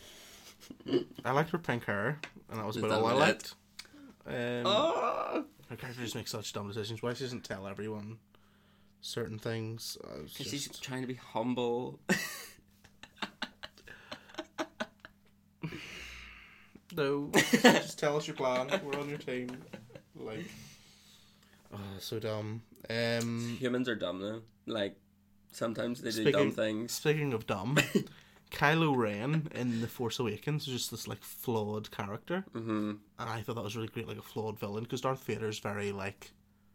I liked her pink hair, and that was Is about that all I about liked. Um, Oh, Her character just makes such dumb decisions. Why she doesn't tell everyone certain things? I was because she's just... trying to be humble. No, just tell us your plan. We're on your team. Like, oh, so dumb. Um, Humans are dumb though. Like sometimes they do Speaking- dumb things. speaking of dumb, Kylo Ren in The Force Awakens is just this like flawed character, Mm-hmm. and I thought that was really great, like a flawed villain, because Darth Vader's very like.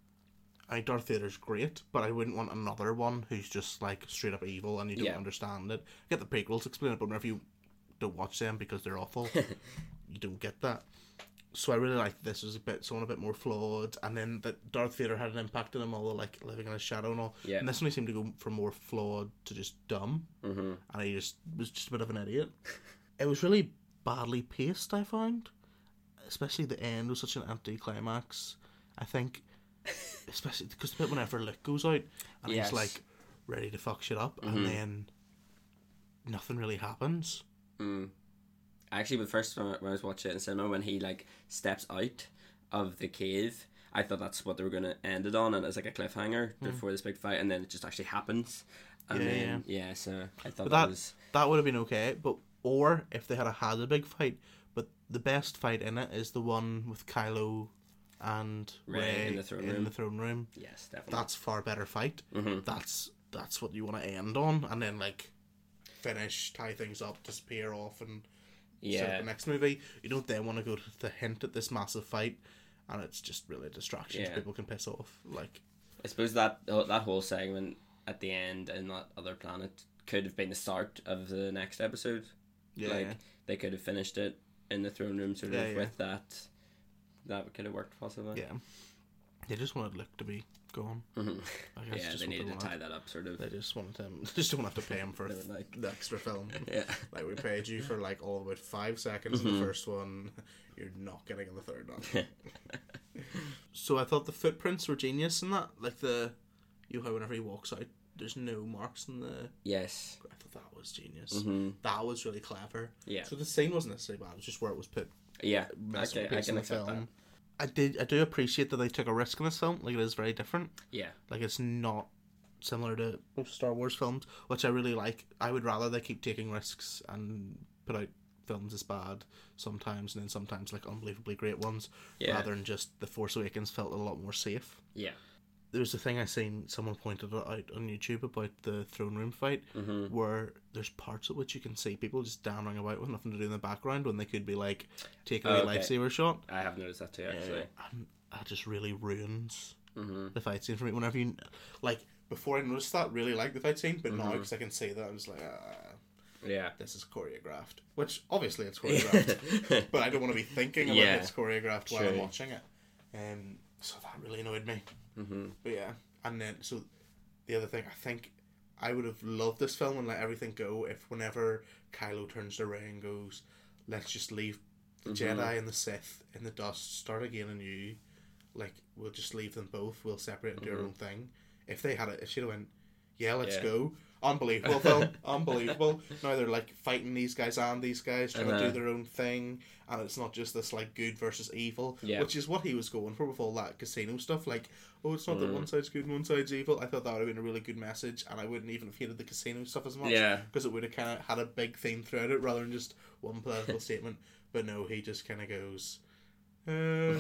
I think Darth Vader's great, but I wouldn't want another one who's just like straight up evil and you don't Yeah. understand it. Get the prequels explain it, but whenever you don't watch them because they're awful, you don't get that. So I really liked this was a bit someone a bit more flawed, and then that Darth Vader had an impact on him, all the like living in his shadow and all. Yeah. And this one he seemed to go from more flawed to just dumb, Mm-hmm. and he just was just a bit of an idiot. It was really badly paced, I found, especially the end was such an anticlimax. I think, especially because the bit whenever Luke goes out and Yes. he's like ready to fuck shit up, Mhm. and then nothing really happens. Mm. Actually, the first time when I was watching it in cinema, when he like steps out of the cave, I thought that's what they were gonna end it on, and it's like a cliffhanger before this big fight, and then it just actually happens. And Yeah, then yeah, so I thought But that, that was that would have been okay, but or if they had a, had a big fight, but the best fight in it is the one with Kylo and Rey Rey in the throne in room. the throne room. yes, definitely. That's far better fight. Mhm. That's that's what you want to end on, and then like finish, tie things up, disappear off, and set up yeah, the next movie. You don't then want to go to the hint at this massive fight, and it's just really a distraction. Yeah. People can piss off. Like, I suppose that that whole segment at the end in that other planet could have been the start of the next episode. yeah, like yeah. they could have finished it in the throne room, sort of Yeah, yeah. with that. That could have worked possibly. yeah. They just wanted Luke to be gone. Mhm. I guess Yeah, just they what needed to wanted. tie that up, sort of. They just wanted him. Just don't have to pay him for They were like- the extra film. Yeah. Like, we paid you for like all about five seconds in Mhm. the first one. You're not getting in the third one. So I thought the footprints were genius in that. Like the, you know, whenever he walks out, there's no marks in the. Yes. I thought that was genius. Mm-hmm. That was really clever. Yeah. So the scene wasn't necessarily bad. It was just where it was put. Yeah. messing with Okay, I pace in can the accept that. film. I did. I do appreciate that they took a risk in this film. Like, it is very different. Yeah. Like, it's not similar to most Star Wars films, which I really like. I would rather they keep taking risks and put out films as bad sometimes, and then sometimes like unbelievably great ones, Yeah. rather than just The Force Awakens felt a lot more safe. Yeah. there was a thing I seen someone pointed it out on YouTube about the throne room fight, Mm-hmm. where there's parts at which you can see people just dancing about with nothing to do in the background when they could be like taking a Oh, okay. lifesaver shot. I have noticed that too, actually. And that just really ruins Mm-hmm. the fight scene for me. Whenever you like before I noticed that, really like the fight scene, but now Mhm. because I can see that, I'm just like, ah, Yeah. this is choreographed. Which obviously it's choreographed, but I don't want to be thinking about Yeah. it's choreographed while I'm True. watching it. Um, so that really annoyed me. Mm-hmm. But yeah, and then so the other thing, I think I would have loved this film and let everything go if whenever Kylo turns to Rey and goes, "Let's just leave the Mhm. Jedi and the Sith in the dust, start again anew. Like we'll just leave them both. We'll separate and do our Mhm. own thing." If they had it, if she'd have went, "Yeah, let's Yeah. go." Unbelievable film, unbelievable. Now they're like fighting these guys and these guys trying Uh-huh. to do their own thing, and it's not just this like good versus evil, Yeah. which is what he was going for with all that casino stuff. Like, oh, it's not that Mm. one side's good and one side's evil. I thought that would have been a really good message, and I wouldn't even have hated the casino stuff as much. Yeah. because it would have kind of had a big theme throughout it rather than just one political statement. But no, he just kind of goes, uh,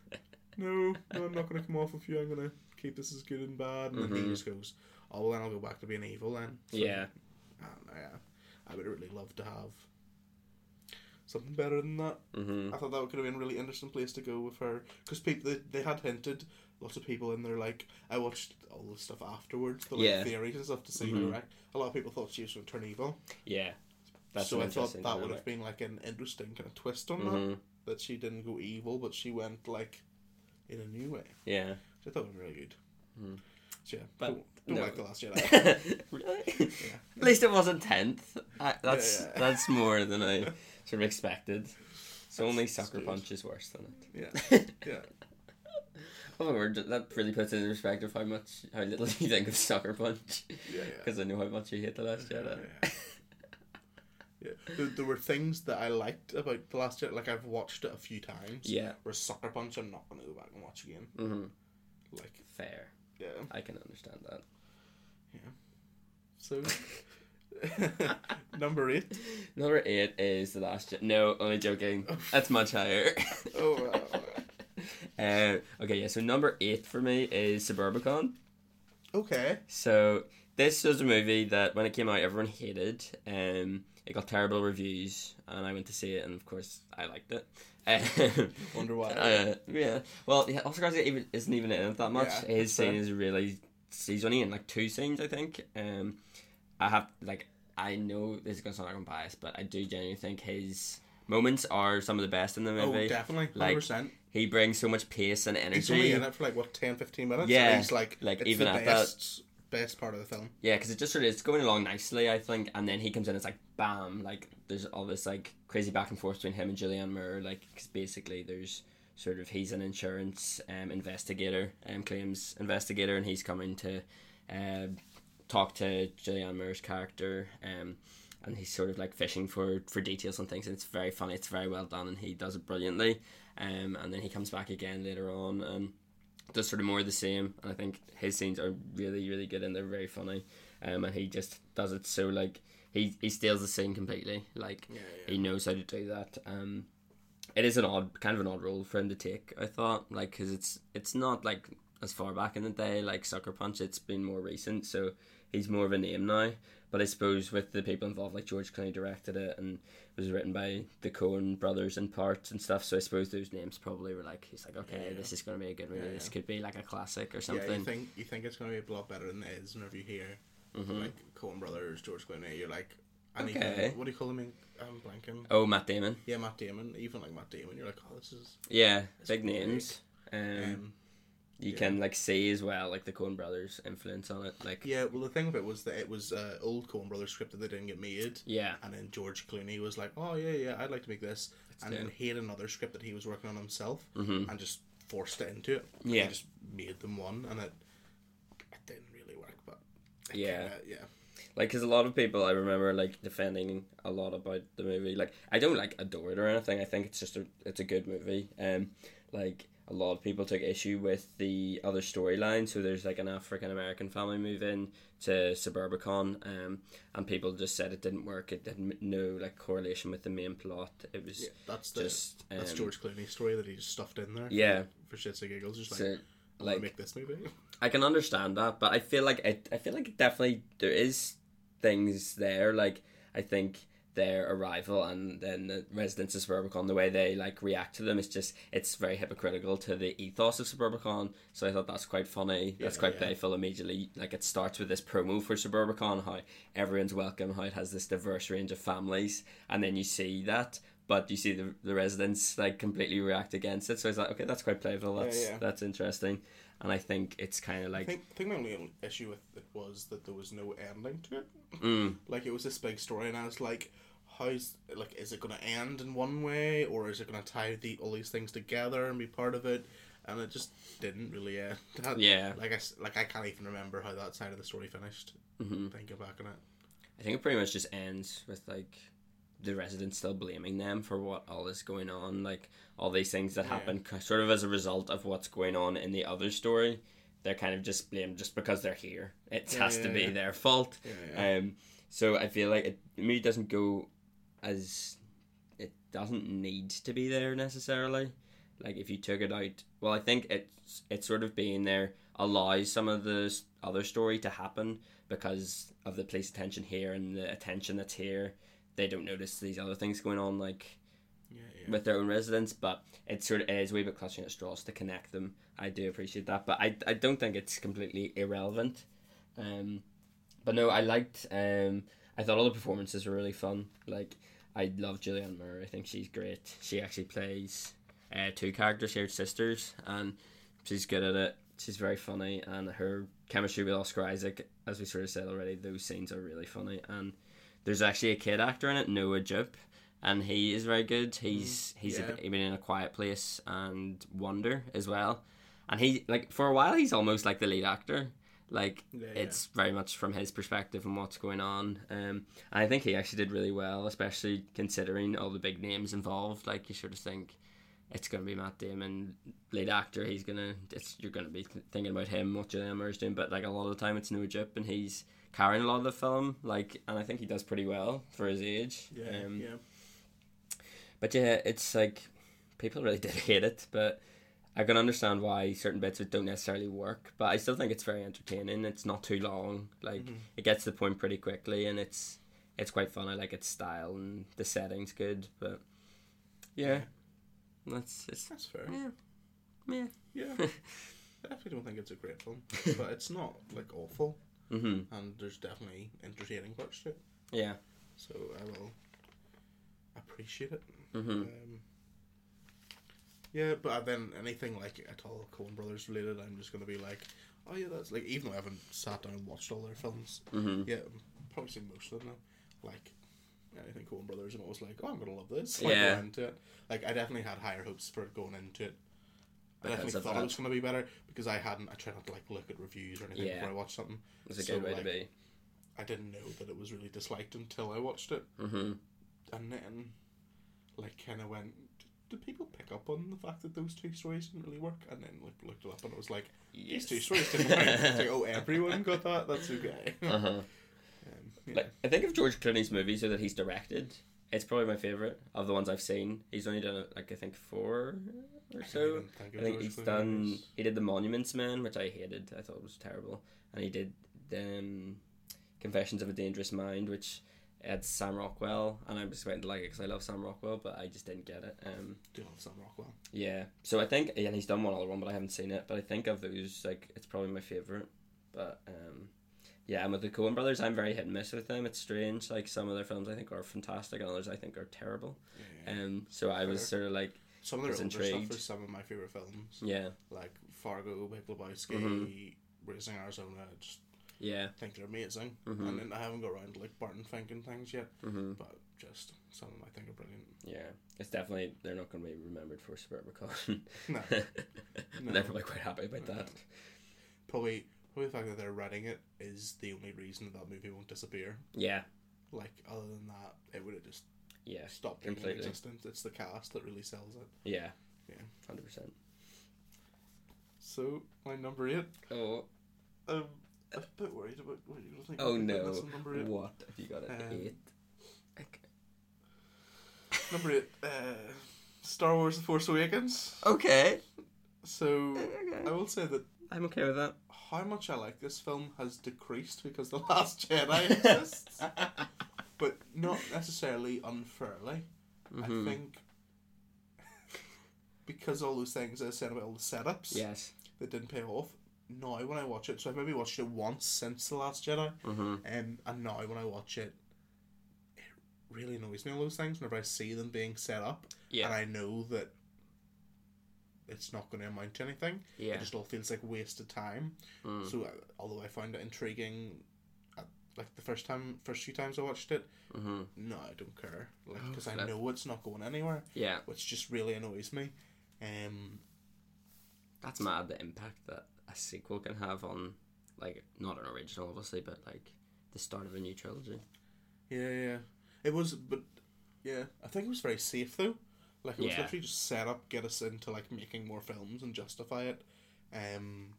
no, no, I'm not going to come off with you. I'm going to keep this as good and bad. And then he Mhm. just goes, oh, well, then I'll go back to being evil then. So, Yeah. um, yeah, I would really love to have something better than that. Mm-hmm. I thought that could have been a really interesting place to go with her. Because people, they, they had hinted, lots of people in there, like, I watched all the stuff afterwards, the like, Yeah. theories and stuff to see Mhm. her act. A lot of people thought she was going to turn evil. Yeah. That's so an I thought interesting that would dynamic. have been like an interesting kind of twist on Mhm. that. That she didn't go evil, but she went like in a new way. Yeah. Which I thought was really good. Mhm. So yeah, But don't, don't no. like The Last Jedi. Really? Yeah. At least it wasn't tenth. I, that's Yeah, yeah. that's more than I sort of expected. So only That's Sucker good. Punch is worse than it. Yeah, yeah. Oh, word, that really puts it in perspective how much, how little you think of Sucker Punch. Yeah, yeah. Because I know how much you hate The Last Jedi. Yeah. Yeah. There, there were things that I liked about The Last Jedi. Like I've watched it a few times. Yeah. Where Sucker Punch, I'm not going to go back and watch again. Mm-hmm. Like, Fair. yeah, I can understand that. yeah. So, number eight. Number eight is The Last Jedi. No, only joking. That's much higher. Oh, wow. uh, okay, yeah, so number eight for me is Suburbicon. Okay. So this was a movie that when it came out everyone hated. Um, it got terrible reviews, and I went to see it, and of course I liked it. Um, Wonder why. uh, yeah. Well, yeah, Oscar Isaac even isn't even in it that much. Yeah, His that's fair. scene is really. He's only in like two scenes, I think. Um, I have like I know this is gonna sound like I'm biased, but I do genuinely think his moments are some of the best in the movie. Oh, definitely. one hundred Like, percent. He brings so much pace and energy. He's only in it for like, what, ten, fifteen minutes? Yeah, And he's like, like, it's even the at best, best part of the film. Yeah, because it just sort of it's going along nicely, I think, and then he comes in, it's like bam, like there's all this like crazy back and forth between him and Julianne Moore, like because basically there's sort of he's an insurance um, investigator, um, claims investigator, and he's coming to uh, talk to Julianne Moore's character, um, and he's sort of like fishing for for details and things, and it's very funny, it's very well done, and he does it brilliantly, um, and then he comes back again later on and does sort of more of the same, and I think his scenes are really really good and they're very funny, um, and he just does it so like he he steals the scene completely, like Yeah, yeah. he knows how to do that. Um, it is an odd kind of an odd role for him to take, I thought, like because it's it's not like as far back in the day like Sucker Punch, it's been more recent, so he's more of a name now. But I suppose with the people involved, like George Clooney directed it and it was written by the Coen brothers in parts and stuff, so I suppose those names probably were like, he's like, okay, Yeah, yeah. this is going to be a good movie, Yeah, this yeah. could be like a classic or Yeah, something. you think you think it's going to be a lot better than it is whenever you hear Mhm. like Coen Brothers, George Clooney. You're like, and Okay. even, what do you call him? In, I'm blanking. Oh, Matt Damon. Yeah, Matt Damon. Even like Matt Damon, you're like, oh, this is. Yeah, It's big great. names. Um, Um, you yeah. can like see as well like the Coen brothers influence on it, like yeah, well, the thing of it was that it was uh, old Coen Brothers script that they didn't get made. yeah. And then George Clooney was like, oh, yeah, yeah, I'd like to make this. and do then it. he had another script that he was working on himself Mhm. and just forced it into it. And Yeah. He just made them one, and it, it didn't really work, but. it Yeah. kinda- yeah. Like, because a lot of people I remember like defending a lot about the movie. Like, I don't like adore it or anything. I think it's just a it's a good movie. Um, like a lot of people took issue with the other storyline. So there's like an African American family move in to Suburbicon, um, and people just said it didn't work. It didn't no like correlation with the main plot. It was Yeah, that's the just that's um, George Clooney's story that he just stuffed in there. Yeah. For, for shits and giggles, just like So, I like want to make this movie. I can understand that, but I feel like it. I feel like it definitely there is things there. Like I think their arrival and then the residents of Suburbicon, the way they like react to them, is just it's very hypocritical to the ethos of Suburbicon. So I thought that's quite funny. That's Yeah, quite yeah. playful. Immediately, like it starts with this promo for Suburbicon, how everyone's welcome, how it has this diverse range of families, and then you see that. But you see the the residents like completely react against it, so it's like okay, that's quite playful. That's yeah. that's interesting, and I think it's kind of I like think, I think my only issue with it was that there was no ending to it. mm, Like, it was this big story, and I was like, how's, like, is it going to end in one way, or is it going to tie the, all these things together and be part of it? And it just didn't really end. That- Yeah. Like I, s- like, I can't even remember how that side of the story finished, hmm thinking back on it. I think it pretty much just ends with like the residents still blaming them for what all is going on, like all these things that Yeah. happen k- sort of as a result of what's going on in the other story. They're kind of just blamed just because they're here. It Yeah, has to yeah, be yeah. their fault. Yeah, yeah. Um, so I feel like it the movie doesn't go as it doesn't need to be there necessarily. Like if you took it out, well, I think it's it's sort of being there allows some of the s- other story to happen because of the police attention here and the attention that's here. They don't notice these other things going on like yeah, yeah. with their own residents, but it sort of is a wee bit clutching at straws to connect them. I do appreciate that, but I I don't think it's completely irrelevant. Um, but no, I liked. Um, I thought all the performances were really fun. Like I love Julianne Moore. I think she's great. She actually plays uh, two characters here, sisters, and she's good at it. She's very funny, and her chemistry with Oscar Isaac, as we sort of said already, those scenes are really funny. And there's actually a kid actor in it, Noah Jupe, and he is very good. He's he's yeah. a, been in A Quiet Place and Wonder as well, and he like for a while he's almost like the lead actor. Like Yeah, yeah. it's very much from his perspective and what's going on. Um, and I think he actually did really well, especially considering all the big names involved. Like you sort of think it's going to be Matt Damon, lead actor. He's gonna, it's you're going to be thinking about him, what Julianne Moore's doing. But like a lot of the time, it's Noah Jupe, and he's carrying a lot of the film. Like, and I think he does pretty well for his age. Yeah, Um, yeah. But yeah, it's like people really did hate it, but I can understand why certain bits of it don't necessarily work. But I still think it's very entertaining. It's not too long. Like Mhm. it gets to the point pretty quickly, and it's it's quite fun. I like its style and the setting's good. But yeah, that's it's That's fair. yeah, yeah. Yeah. I definitely don't think it's a great film, but it's not, like, awful, Mhm. and there's definitely entertaining parts to it, Yeah. so I will appreciate it. Mhm. Um, yeah, but then anything, like, at all Coen Brothers related, I'm just going to be like, oh yeah, that's, like, even though I haven't sat down and watched all their films, Mhm. yeah, I've probably seen most of them now, like, anything Coen Brothers, I'm always like, oh, I'm going to love this, like, Yeah. go into it. Like, I definitely had higher hopes for it going into it. I Because definitely of thought that. it was going to be better because I hadn't. I tried not to like look at reviews or anything Yeah. before I watched something. It's a So, good way to like, be. I didn't know that it was really disliked until I watched it, Mhm. and then like kind of went, did people pick up on the fact that those two stories didn't really work? And then like looked it up and it was like, these two stories didn't work. It's like, oh, everyone got that. That's okay. Uh huh. um, yeah. Like I think of George Clooney's movies or that he's directed, it's probably my favorite of the ones I've seen. He's only done like I think four or I so. can't even think of I think George he's Clooney done. movies. He did the Monuments Men, which I hated. I thought it was terrible. And he did the um, Confessions of a Dangerous Mind, which had Sam Rockwell, and I was waiting to like it because I love Sam Rockwell, but I just didn't get it. Um, Do love Sam Rockwell. yeah. So I think, and he's done one other one, but I haven't seen it. But I think of those, like it's probably my favorite. But um, yeah, and with the Coen Brothers, I'm very hit and miss with them. It's strange. Like some of their films I think are fantastic, and others I think are terrible. Yeah, yeah. Um, so I was Fair. sort of like, Some of their was older intrigued. stuff is some of my favorite films, yeah, like Fargo, Big Lebowski, Mhm. Raising Arizona. I just yeah. think they're amazing, Mhm. and then I haven't got around to like Barton Fink and things yet, hmm but just some of them I think are brilliant. Yeah, it's definitely they're not going to be remembered for Suburbicon. No. No. They're probably quite happy about that. Probably, probably the fact that they're writing it is the only reason that, that movie won't disappear. Yeah, Like, other than that, it would have just yeah, stopped being in completely. existence. It's the cast that really sells it. Yeah, Yeah. hundred percent. So, my number eight, Oh, um, I'm a bit worried about what you're going to think. oh about no! this on number eight. What have you got at Um, eight? Number eight, uh, Star Wars The Force Awakens. Okay, So Okay. I will say that I'm okay with that. how much I like this film has decreased because The Last Jedi exists, but not necessarily unfairly. Mhm. I think because all those things I said about all the setups Yes. that didn't pay off. Now when I watch it, so I've maybe watched it once since The Last Jedi, Mm-hmm. um, and now when I watch it, it really annoys me all those things whenever I see them being set up, Yeah. and I know that it's not going to amount to anything. Yeah. It just all feels like wasted time. Mm. So uh, although I found it intriguing, uh, like the first time, first few times I watched it, Mm-hmm. no, I don't care, like Oh, because I flip. know it's not going anywhere, Yeah. which just really annoys me. Um, That's mad, the impact that a sequel can have on, like, not an original, obviously, but, like, the start of a new trilogy. yeah, yeah, it was, but yeah, I think it was very safe though. Like it was Yeah. literally just set up, get us into like making more films and justify it. Um,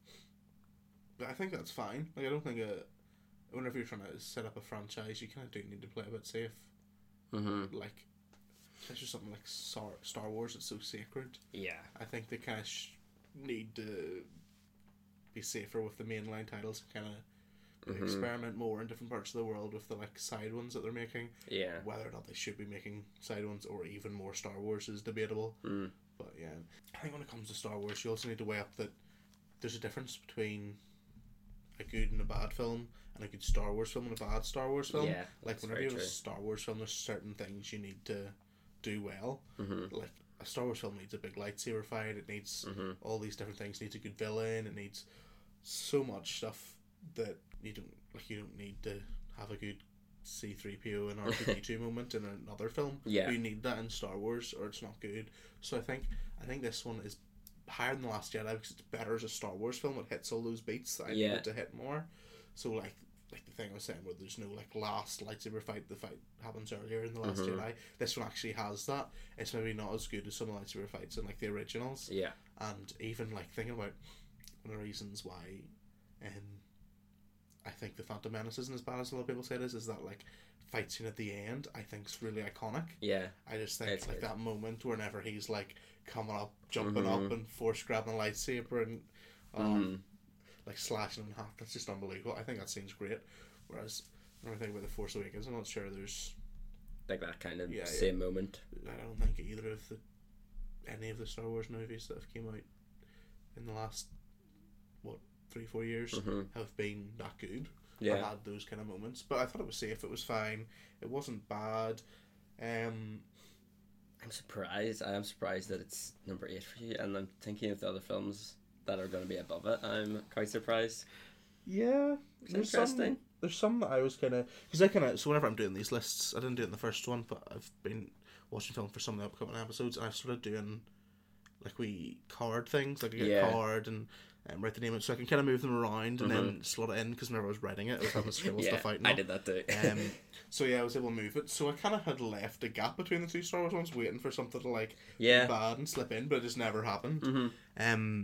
but I think that's fine. Like I don't think a whenever you're trying to set up a franchise, you kind of do need to play a bit safe. Mm-hmm. Like, especially something like Star Star Wars, it's so sacred. Yeah. I think they kind of sh- need to be safer with the mainline titles and kind of Mhm. experiment more in different parts of the world with the like side ones that they're making. Yeah. Whether or not they should be making side ones or even more Star Wars is debatable. Mm. But yeah, I think when it comes to Star Wars, you also need to weigh up that there's a difference between a good and a bad film and a good Star Wars film and a bad Star Wars film. Yeah, Like that's whenever very you have a true. Star Wars film, there's certain things you need to do well. Mm-hmm. Like a Star Wars film needs a big lightsaber fight. It needs Mm-hmm. all these different things. It needs a good villain. It needs so much stuff that you don't like. You don't need to have a good C three P O and R two D two moment in another film. Yeah. You need that in Star Wars, or it's not good. So I think I think this one is higher than The Last Jedi because it's better as a Star Wars film. It hits all those beats that I Yeah. needed to hit more. So like like the thing I was saying where there's no like last lightsaber fight. The fight happens earlier in The Last Mhm. Jedi. This one actually has that. It's maybe not as good as some lightsaber fights in like the originals. Yeah. And even like thinking about one of the reasons why um I think the Phantom Menace isn't as bad as a lot of people say it is, is that like fight scene at the end I think's really iconic. Yeah. I just think It's like good. that moment whenever he's like coming up, jumping Mhm. up and force grabbing a lightsaber and um, Mm-hmm. like slashing in half, that's just unbelievable. I think that scene's great. Whereas when I think about The Force Awakens, I'm not sure there's Like that kind of Yeah, same moment. I don't think either of the any of the Star Wars movies that have came out in the last what three four years Mhm. have been that good. Yeah. I had those kind of moments, but I thought it was safe. It was fine. It wasn't bad. Um, I'm surprised. I am surprised that it's number eight for you, and I'm thinking of the other films that are going to be above it. I'm quite surprised. yeah, It's interesting. Some, there's some that I was kind of because I kind of so whenever I'm doing these lists, I didn't do it in the first one, but I've been watching film for some of the upcoming episodes, and I've started doing like we card things, like I get Yeah. a card and. Um, write the name, so I can kind of move them around and then slot it in because whenever I was writing it, I was having to scribble Yeah, stuff out. and I all. did that too. Um, so yeah, I was able to move it. So I kind of had left a gap between the two Star Wars ones, waiting for something to like Yeah. be bad and slip in, but it just never happened. Mm-hmm. Um,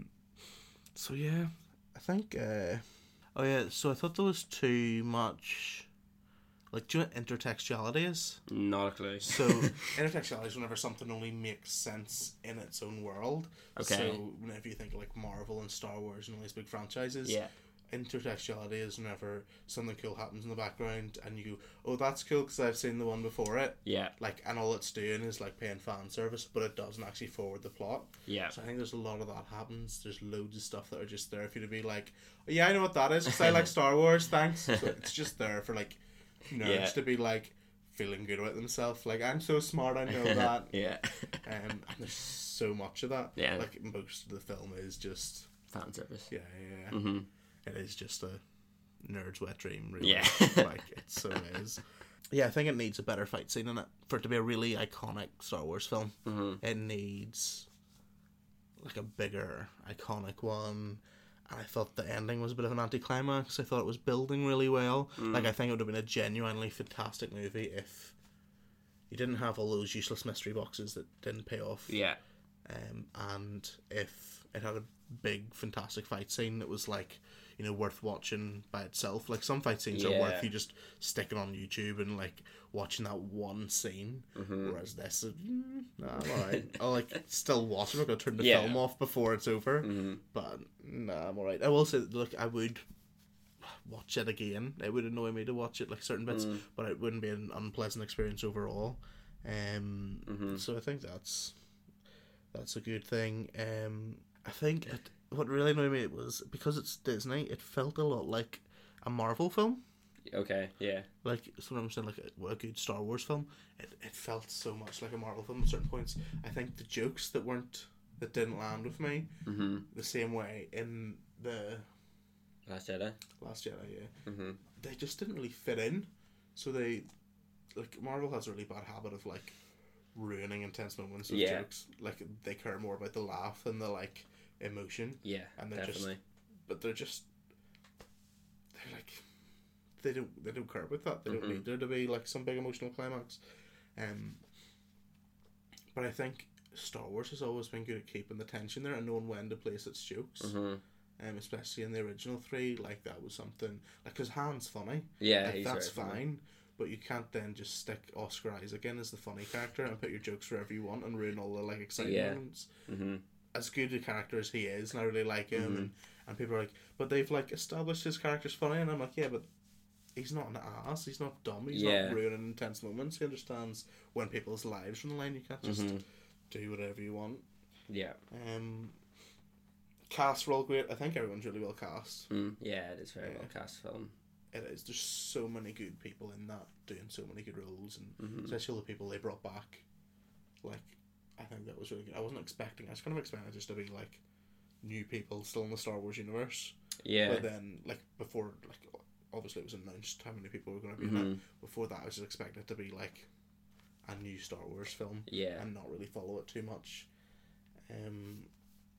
so yeah, I think. Uh, oh yeah, so I thought there was too much. Like, do you know what intertextuality is? Not a clue. So intertextuality is whenever something only makes sense in its own world. Okay. So whenever you think of like Marvel and Star Wars and all these big franchises, Yeah. intertextuality is whenever something cool happens in the background and you go, oh, that's cool because I've seen the one before it. Yeah. Like, and all it's doing is like paying fan service, but it doesn't actually forward the plot. Yeah. So I think there's a lot of that happens. There's loads of stuff that are just there for you to be like, oh, yeah, I know what that is because I like Star Wars. Thanks. So it's just there for like nerds Yeah. to be like feeling good about themselves. Like, I'm so smart, I know that. Yeah. Um, and there's so much of that. Yeah. Like most of the film is just Fan service. yeah, yeah. yeah. Mm-hmm. It is just a nerd's wet dream, really. Yeah. Like, it so is. Yeah, I think it needs a better fight scene in it for it to be a really iconic Star Wars film. Mm-hmm. It needs like a bigger, iconic one. And I thought the ending was a bit of an anticlimax. I thought it was building really well. Mm. Like, I think it would have been a genuinely fantastic movie if you didn't have all those useless mystery boxes that didn't pay off. Yeah. um, and if it had a big fantastic fight scene that was like, you know, worth watching by itself. Like some fight scenes Yeah. are worth you just sticking on YouTube and like watching that one scene. Mm-hmm. Whereas this, is, mm, nah, I'm alright. I'll like still watch it. I'm gonna turn the Yeah. film off before it's over. Mm-hmm. But nah, I'm alright. I will say, look, I would watch it again. It would annoy me to watch it like certain bits, Mm. but it wouldn't be an unpleasant experience overall. Um, Mhm. so I think that's that's a good thing. Um, I think it, what really annoyed me was because it's Disney. It felt a lot like a Marvel film. Okay, yeah. Like that's what I'm saying, like a, a good Star Wars film. It it felt so much like a Marvel film at certain points. I think the jokes that weren't that didn't land with me Mm-hmm. the same way in the Last Jedi. Last Jedi, yeah, Mm-hmm. they just didn't really fit in. So they, like Marvel has a really bad habit of like ruining intense moments with Yeah. jokes. Like they care more about the laugh than the like emotion. Yeah, And they're just- definitely. But they're just they're like they don't they don't care about that. They Mhm. don't need there to be like some big emotional climax. Um but I think Star Wars has always been good at keeping the tension there and knowing when to place its jokes. Mm-hmm. Um, especially in the original three, like that was something like because Han's funny. Yeah, Like, he's that's very funny. fine, but you can't then just stick Oscar Isaac in as the funny character and put your jokes wherever you want and ruin all the like exciting Yeah. moments. Mm-hmm. As good a character as he is, and I really like him, Mhm. and, and people are like, but they've like established his character's funny, and I'm like, yeah, but he's not an ass, he's not dumb, he's Yeah. not ruining intense moments. He understands when people's lives are on the line. You can't just Mhm. do whatever you want. Yeah. Um, cast were all great. I think everyone's really well cast. Mm. Yeah, it is very Yeah. well cast film. It is. There's so many good people in that doing so many good roles, and Mhm. especially all the people they brought back. Like, I think that was really good. I wasn't expecting. I was kind of expecting it just to be like new people still in the Star Wars universe. Yeah. But then, like before, like obviously it was announced how many people were going to be in it. Mhm. Before that, I was just expecting it to be like a new Star Wars film Yeah. and not really follow it too much. Um,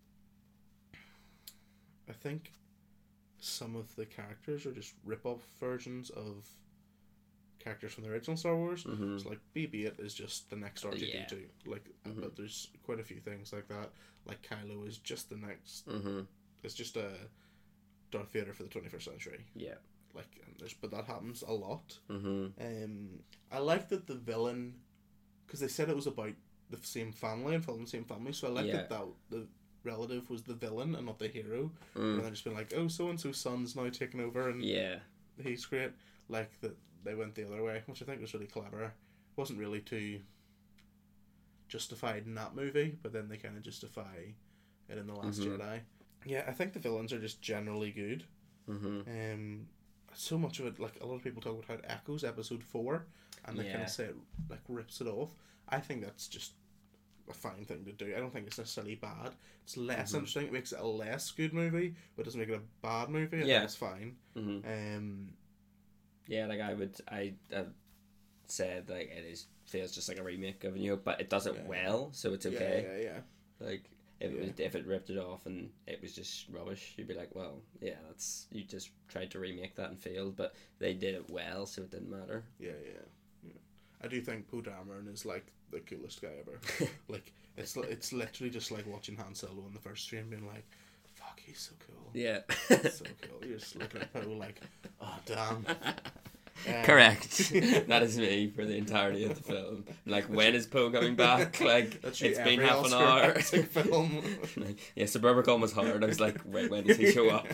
I think some of the characters are just rip-off versions of characters from the original Star Wars. Mhm. So like B B eight is just the next R two D two. Like, Mhm. but there's quite a few things like that. Like Kylo is just the next. Mm-hmm. It's just a Darth Vader for the twenty-first century. Yeah. Like, and there's but that happens a lot. Mm-hmm. Um, I like that the villain, because they said it was about the same family and following the same family. So I like Yeah. that, that the relative was the villain and not the hero. Mm. And then just been like, oh, so and so's son's now taking over and Yeah. he's great. Like that they went the other way, which I think was really clever. Wasn't really too justified in that movie, but then they kind of justify it in the Last Mhm. Jedi. Yeah, I think the villains are just generally good. Mm-hmm. Um, so much of it, like a lot of people talk about how it echoes Episode Four, and they kind Yeah. of say it like rips it off. I think that's just a fine thing to do. I don't think it's necessarily bad. It's less Mhm. interesting. It makes it a less good movie, but it doesn't make it a bad movie. I Yeah. think it's fine. Mm-hmm. Um, Yeah, like I would, I uh, said like it is feels just like a remake of A New Hope, but it does it Yeah. well, so it's okay. Yeah, yeah, yeah. Like if it Yeah. was, if it ripped it off and it was just rubbish, you'd be like, well, yeah, that's you just tried to remake that and failed, but they did it well, so it didn't matter. Yeah, yeah, yeah. I do think Poe Dameron is like the coolest guy ever. Like it's li- it's literally just like watching Han Solo in the first stream, being like, "Fuck, he's so cool." Yeah. So cool. You're just looking at Poe like, "Oh damn." Um, Correct. That is me for the entirety of the film. Like, when is Poe coming back? Like, That's it's you been every half an Oscar hour. Isaac film. Like, yeah, Suburbicon was hard. I was like, wait, when does he show up?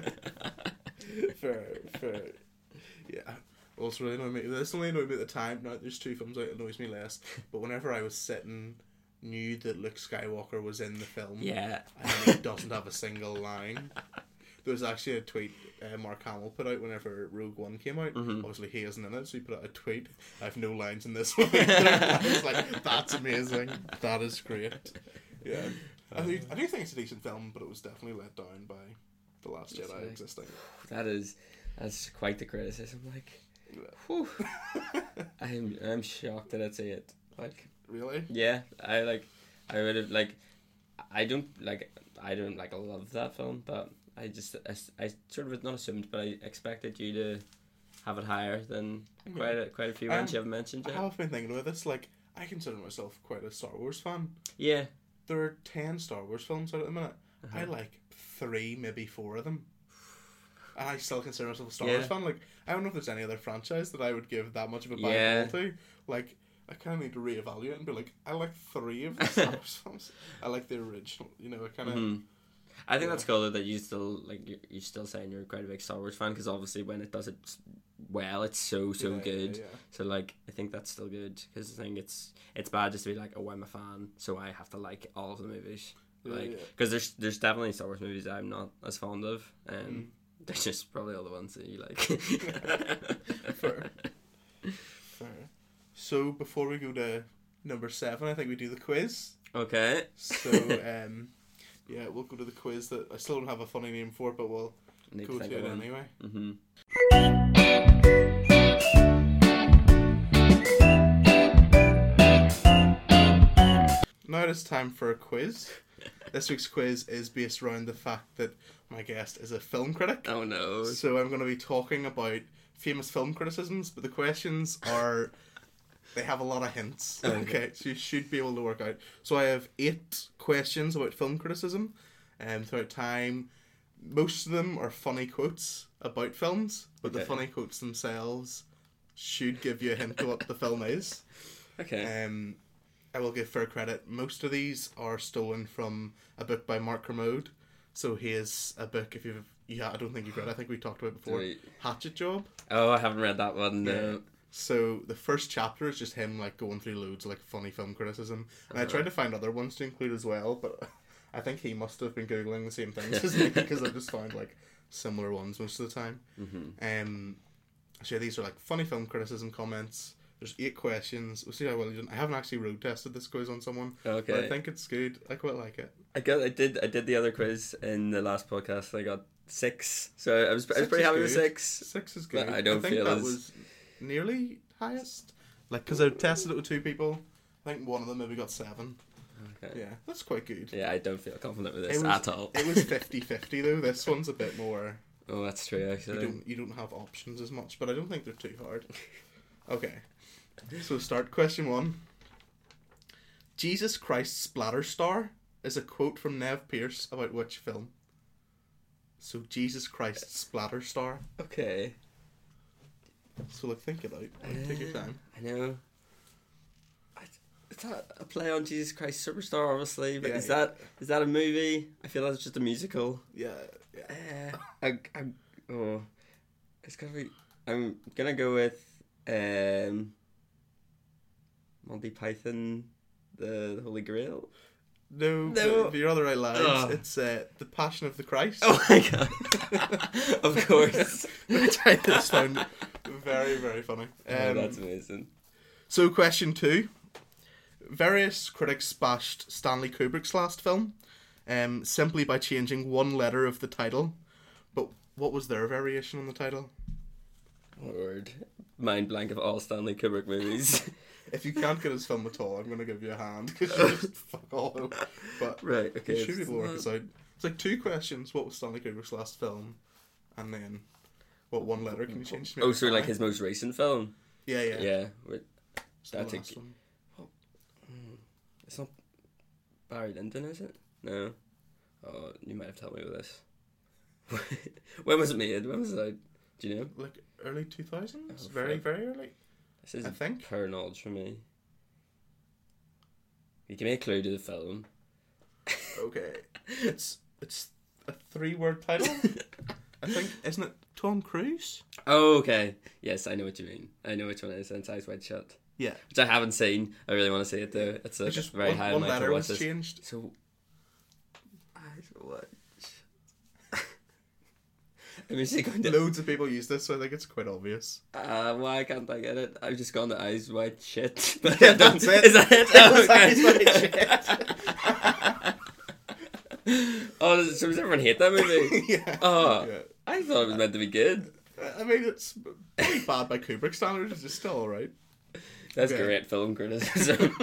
Fair, fair. Yeah. Also, really annoyed me. This only annoyed me at the time. Now there's two films out, it annoys me less. But whenever I was sitting, knew that Luke Skywalker was in the film. Yeah. And he doesn't have a single line. There was actually a tweet uh, Mark Hamill put out whenever Rogue One came out. Mhm. Obviously, he isn't in it, so he put out a tweet. I have no lines in this one. I was like, that's amazing. That is great. Yeah. I do, I do think it's a decent film, but it was definitely let down by The Last That's Jedi right. existing. That is, that's quite the criticism. Like, Yeah. whew. I'm, I'm shocked that I'd say it. Like, Really? yeah, I like, I would have like, I don't like, I don't like love that film, but I just, I, I sort of not assumed, but I expected you to have it higher than quite a, quite a few ones Um, you haven't mentioned I yet. have been thinking about this. Like, I consider myself quite a Star Wars fan. Yeah, there are ten Star Wars films out at the minute. Uh-huh. I like three, maybe four of them. And I still consider myself a Star Yeah. Wars fan. Like, I don't know if there's any other franchise that I would give that much of a bad Yeah. ball to. Like, I kind of need to reevaluate and be like, I like three of the Star Wars films. I like the original. You know, I kind of... Mhm. I think Yeah. that's cool though, that you still like you're, you're still saying you're quite a big Star Wars fan, because obviously when it does it s- well, it's so so Yeah, yeah, good. yeah. So like I think that's still good, because I think it's it's bad just to be like, oh, I'm a fan, so I have to like all of the movies. Yeah, Like yeah. because there's there's definitely Star Wars movies that I'm not as fond of. Um, Mm. they're just probably all the ones that you like. Fair. Fair. So before we go to number seven, I think we do the quiz. Okay. So um, yeah, we'll go to the quiz that I still don't have a funny name for, but we'll Need go to to think it of one. anyway. Mm-hmm. Now it is time for a quiz. This week's quiz is based around the fact that my guest is a film critic. Oh no. So I'm going to be talking about famous film criticisms, but the questions are... They have a lot of hints. Okay. Okay, so you should be able to work out. So I have eight questions about film criticism um, throughout time. Most of them are funny quotes about films, but the Okay. funny quotes themselves should give you a hint of what the film is. Okay. Um, I will give fair credit. Most of these are stolen from a book by Mark Kermode. So he is a book, if you've... Yeah, I don't think you've read it. I think we talked about it before. Right. Hatchet Job. Oh, I haven't read that one. Yeah. No. So the first chapter is just him like going through loads of like funny film criticism, and I Uh-huh. tried to find other ones to include as well, but I think he must have been googling the same things as me, because I just found like similar ones most of the time. Mm-hmm. Um, so yeah, these are like funny film criticism comments. There's eight questions. We'll see how well you done. I haven't actually road tested this quiz on someone, but I Okay. think it's good. I quite like it. I got. I did. I did the other quiz in the last podcast. I got six, so I was. I was Six pretty is happy with good. six. Six is good. But I don't think feel that as- was nearly highest. Like, because I tested it with two people. I think one of them maybe got seven. Okay. Yeah, that's quite good. Yeah, I don't feel confident with It this was- at all. It was fifty-fifty though. This one's a bit more. Oh, that's true. You Actually. don't you don't have options as much, but I don't think they're too hard. Okay, so start question one. Jesus Christ Splatter Star is a quote from Nev Pierce about which film? So Jesus Christ Splatter Star. Okay. So like think it out. Like, take your time. I know. I, it's not a play on Jesus Christ Superstar, obviously, but Yeah, is yeah. that is that a movie? I feel that's just a musical. Yeah, yeah. Uh, I, I, oh, it's gotta be. I'm gonna go with um, Monty Python, the, the Holy Grail. No, No. but your other right lines. Ugh. It's uh, the Passion of the Christ. Oh my god! Of course. Which I just found very, very funny. Oh, Um, that's amazing. So, question two. Various critics bashed Stanley Kubrick's last film um, simply by changing one letter of the title. But what was their variation on the title? Lord, mind blank of all Stanley Kubrick movies. If you can't get his film at all, I'm going to give you a hand, because you just fuck all over. But Right. Okay. you should be it's able to work not- this out. It's like two questions. What was Stanley Kubrick's last film? And then, what one letter can you change? to make Oh, it so like five? his most recent film. Yeah, yeah. Yeah. with- It's the that's a- last one. It's not Barry Lyndon, is it? No. Oh, you might have told me with this. When was it made? When was it out? Do you know? Like early two thousands? Oh, very, fuck. very early. This is I think. pure knowledge for me. You give me a clue to the film. Okay. It's it's a three word title. I think, isn't it Tom Cruise? Oh, okay. Yes, I know what you mean. I know which one it is. It's Eyes Wide Shut. Yeah. Which I haven't seen. I really want to see it though. It's like It's just very one, high one on my letter to watch was this. changed. So, Eyes Wide Shut. Let me see. Going to, Loads of people use this, so I think it's quite obvious. uh, why can't I get it? I've just gone to Eyes Wide Shit. But Yeah, I don't- that's it. Is that it? It Oh, was okay. Eyes Oh, does, so does everyone hate that movie? yeah. Oh, Yeah. I thought it was meant to be good. I mean, it's pretty bad by Kubrick standards. It's still alright. That's Okay. great film criticism.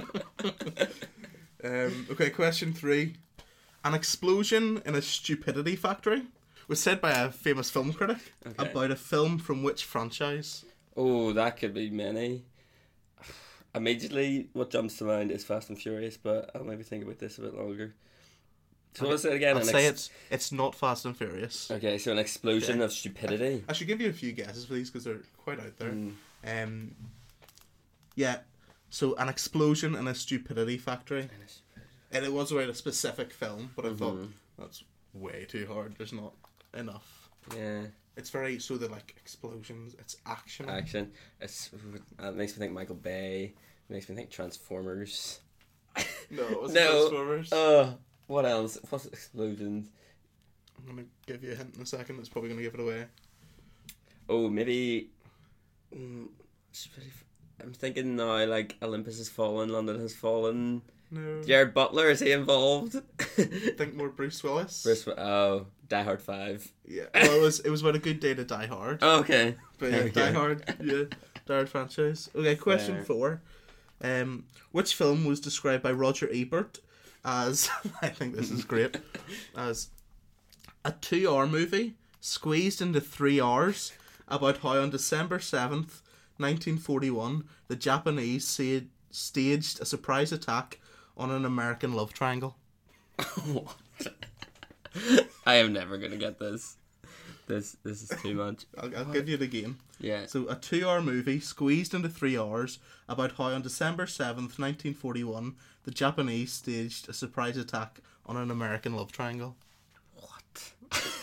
Um, okay, question three. An explosion in a stupidity factory was said by a famous film critic Okay. about a film from which franchise? Oh, that could be many. immediately what jumps to mind is Fast and Furious, but I'll maybe think about this a bit longer. So Okay, what was it again? I'll An say ex- it's it's not Fast and Furious. Okay, so an explosion Okay. of stupidity. I should give you a few guesses for these because they're quite out there. Mm. Um, yeah, so an explosion in a stupidity factory, and it was about a specific film, but I thought Mhm. that's way too hard. There's not enough. Yeah, It's very so they're like explosions. It's action. action. It's, it makes me think Michael Bay. It makes me think Transformers. No, it wasn't No. Transformers. Uh, what else? What's explosions? I'm gonna give you a hint in a second. It's probably gonna give it away. Oh, maybe. Mm, I'm thinking now, like Olympus has fallen, London has fallen. No. Jared Butler, is he involved? Think more Bruce Willis. Bruce, oh, Die Hard Five. Yeah. Well, it was it was about a good day to Die Hard. Oh, okay. But There yeah, we Die go. Hard, yeah, Die Hard franchise. Okay, question Fair. four. Um, which film was described by Roger Ebert as, I think this is great, as a two-hour movie squeezed into three hours about how on December seventh, nineteen forty-one, the Japanese sa- staged a surprise attack on an American love triangle. What? I am never gonna get this. This this is too much. I'll, I'll give you it again. Yeah. So, a two-hour movie squeezed into three hours about how on December seventh, nineteen forty-one, the Japanese staged a surprise attack on an American love triangle. What?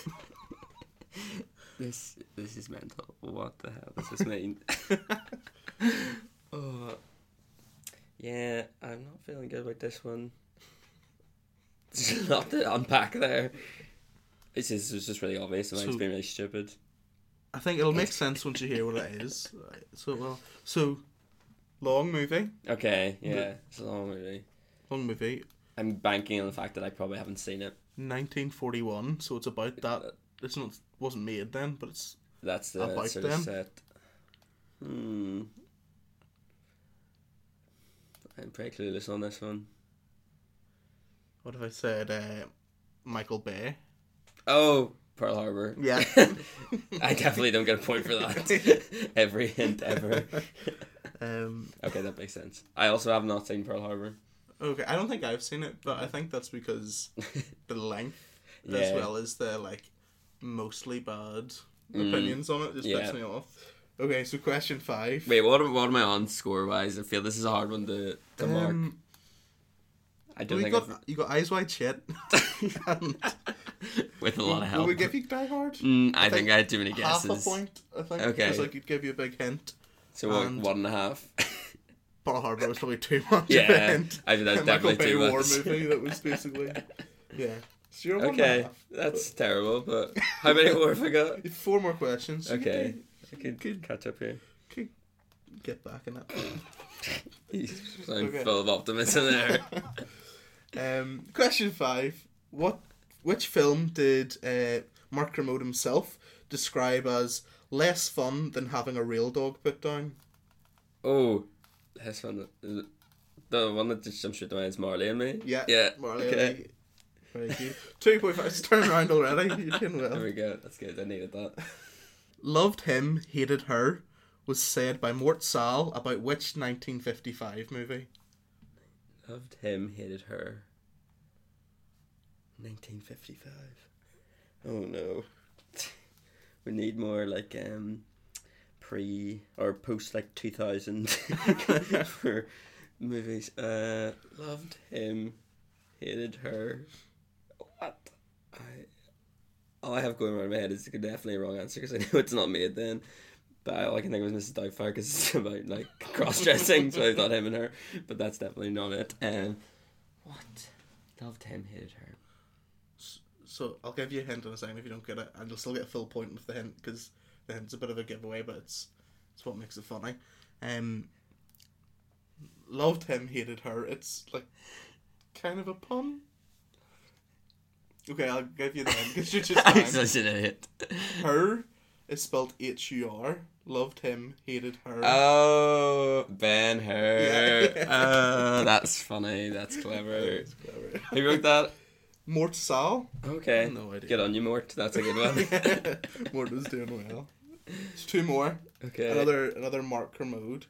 this this is mental. What the hell does this mean? Oh, yeah, I'm not feeling good about this one. There's a lot to unpack there. It's just, it's just really obvious and So- it's been really stupid. I think it'll make sense once you hear what it is. Right, So, well, so, long movie. Okay, yeah, it's a long movie. Long movie. I'm banking on the fact that I probably haven't seen it. nineteen forty-one, so it's about that. It's not, wasn't made then, but it's That's the About sort them. of set. Hmm. I'm pretty clueless on this one. what have I said? Uh, Michael Bay. Oh, Pearl Harbor. Yeah. I definitely don't get a point for that. Every hint ever. Um, Okay, that makes sense. I also have not seen Pearl Harbor. okay, I don't think I've seen it, but I think that's because the length, as Yeah. well as the like mostly bad Mm. opinions on it, just Yeah. picks me off. Okay, so question five. Wait, what am, what am I on score wise? I feel this is a hard one to, to mark. Um, I don't well, you think got you got Eyes Wide Shut. And I've, with a lot of help. will we give you Die Hard? Mm, I, I think, think I had too many Half guesses. a point, I think. Okay. Because I could give you a big hint. So what, And- one and a half. Pearl Harbor was probably too much of a Yeah, hint. I think that's A Michael definitely Bay too war much. movie that was basically yeah. So you're one and a Okay, half. that's terrible. But how many more have I got? You have four more questions. so you Okay, could- I could, could catch up here. could get back in that. You sound Okay. full of optimism there. Um, question five: What? Which film did uh, Mark Kermode himself describe as less fun than having a real dog put down? Oh, that's fun. Is it the one that just jumped straight to mind is Marley and Me? Yeah, Yeah. Marley. Okay. Very good. Two point five. It's turning around already. You're doing There well. we go. That's good. I needed that. Loved him, hated her was said by Mort Sahl about which nineteen fifty-five movie? Loved him, hated her. nineteen fifty-five. Oh no. We need more like um pre or post like two thousand for movies. Uh, loved him, hated her. What? I all I have going around my head is definitely a wrong answer because I know it's not made then. But all I can think of is Missus Doubtfire because it's about like cross dressing, so I thought him and her. But that's definitely not it. Um, what? Loved him, hated her. So I'll give you a hint in a second if you don't get it, and you'll still get a full point with the hint because the hint's a bit of a giveaway, but it's it's what makes it funny. Um, loved him, hated her. It's like kind of a pun. Okay, I'll give you the hint because you're just I'm fine. such an idiot. Her is spelled H U R. Loved him, hated her. Oh, Ben Hur. Yeah. Oh, that's funny. That's clever. That's clever. Who wrote that? Mort Sahl. Okay. No idea. Good on you, Mort. That's a good one. Mort was doing well. There's two more. Okay. Another another Mark Kermode.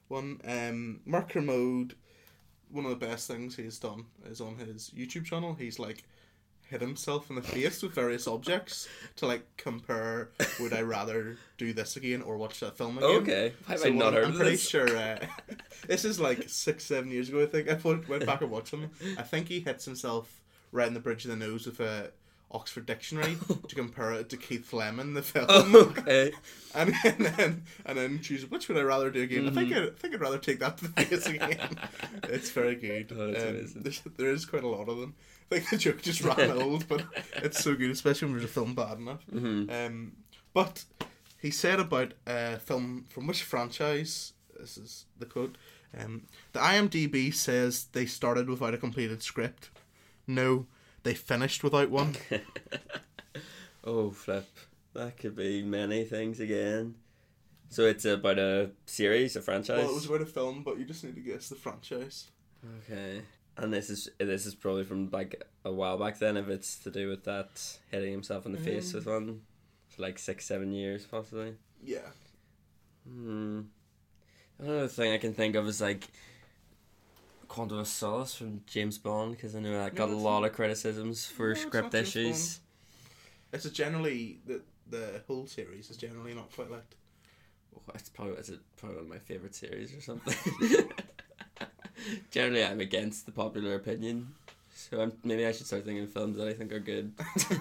one. Um, Mark Kermode, one of the best things he's done is on his YouTube channel. He's like hit himself in the face with various objects to like compare, would I rather do this again or watch that film again? Okay. Why have So I not one- heard I'm of pretty this? sure uh, this is like six, seven years ago. I think I put, went back and watched him. I think he hits himself right in the bridge of the nose with a Oxford Dictionary to compare it to Keith Fleming, the film. Oh, okay. And, and then and then choose which would I rather do again. I think Mm-hmm. I, I think I'd rather take that to the face again. It's very good. Oh, that's Um, amazing. there's, there is quite a lot of them. I think the joke just ran old, but it's so good, especially when there's a film bad enough. Mm-hmm. Um, but he said about a film from which franchise? This is the quote. Um, the IMDb says they started without a completed script. No, they finished without one. Oh, flip. That could be many things again. So it's about a series, a franchise? Well, it was about a film, but you just need to guess the franchise. Okay. And this is this is probably from like a while back then, if it's to do with that hitting himself in the face Um, with one. For like six, seven years, possibly. Yeah. Hmm. Another thing I can think of is like Quantum of Solace from James Bond, because I know that got a that's lot not- of criticisms for No, it's script not James issues. It's a generally the the whole series is generally not quite liked. Oh, it's probably it's a, probably one of my favorite series or something. Generally, I'm against the popular opinion, so I'm, maybe I should start thinking of films that I think are good.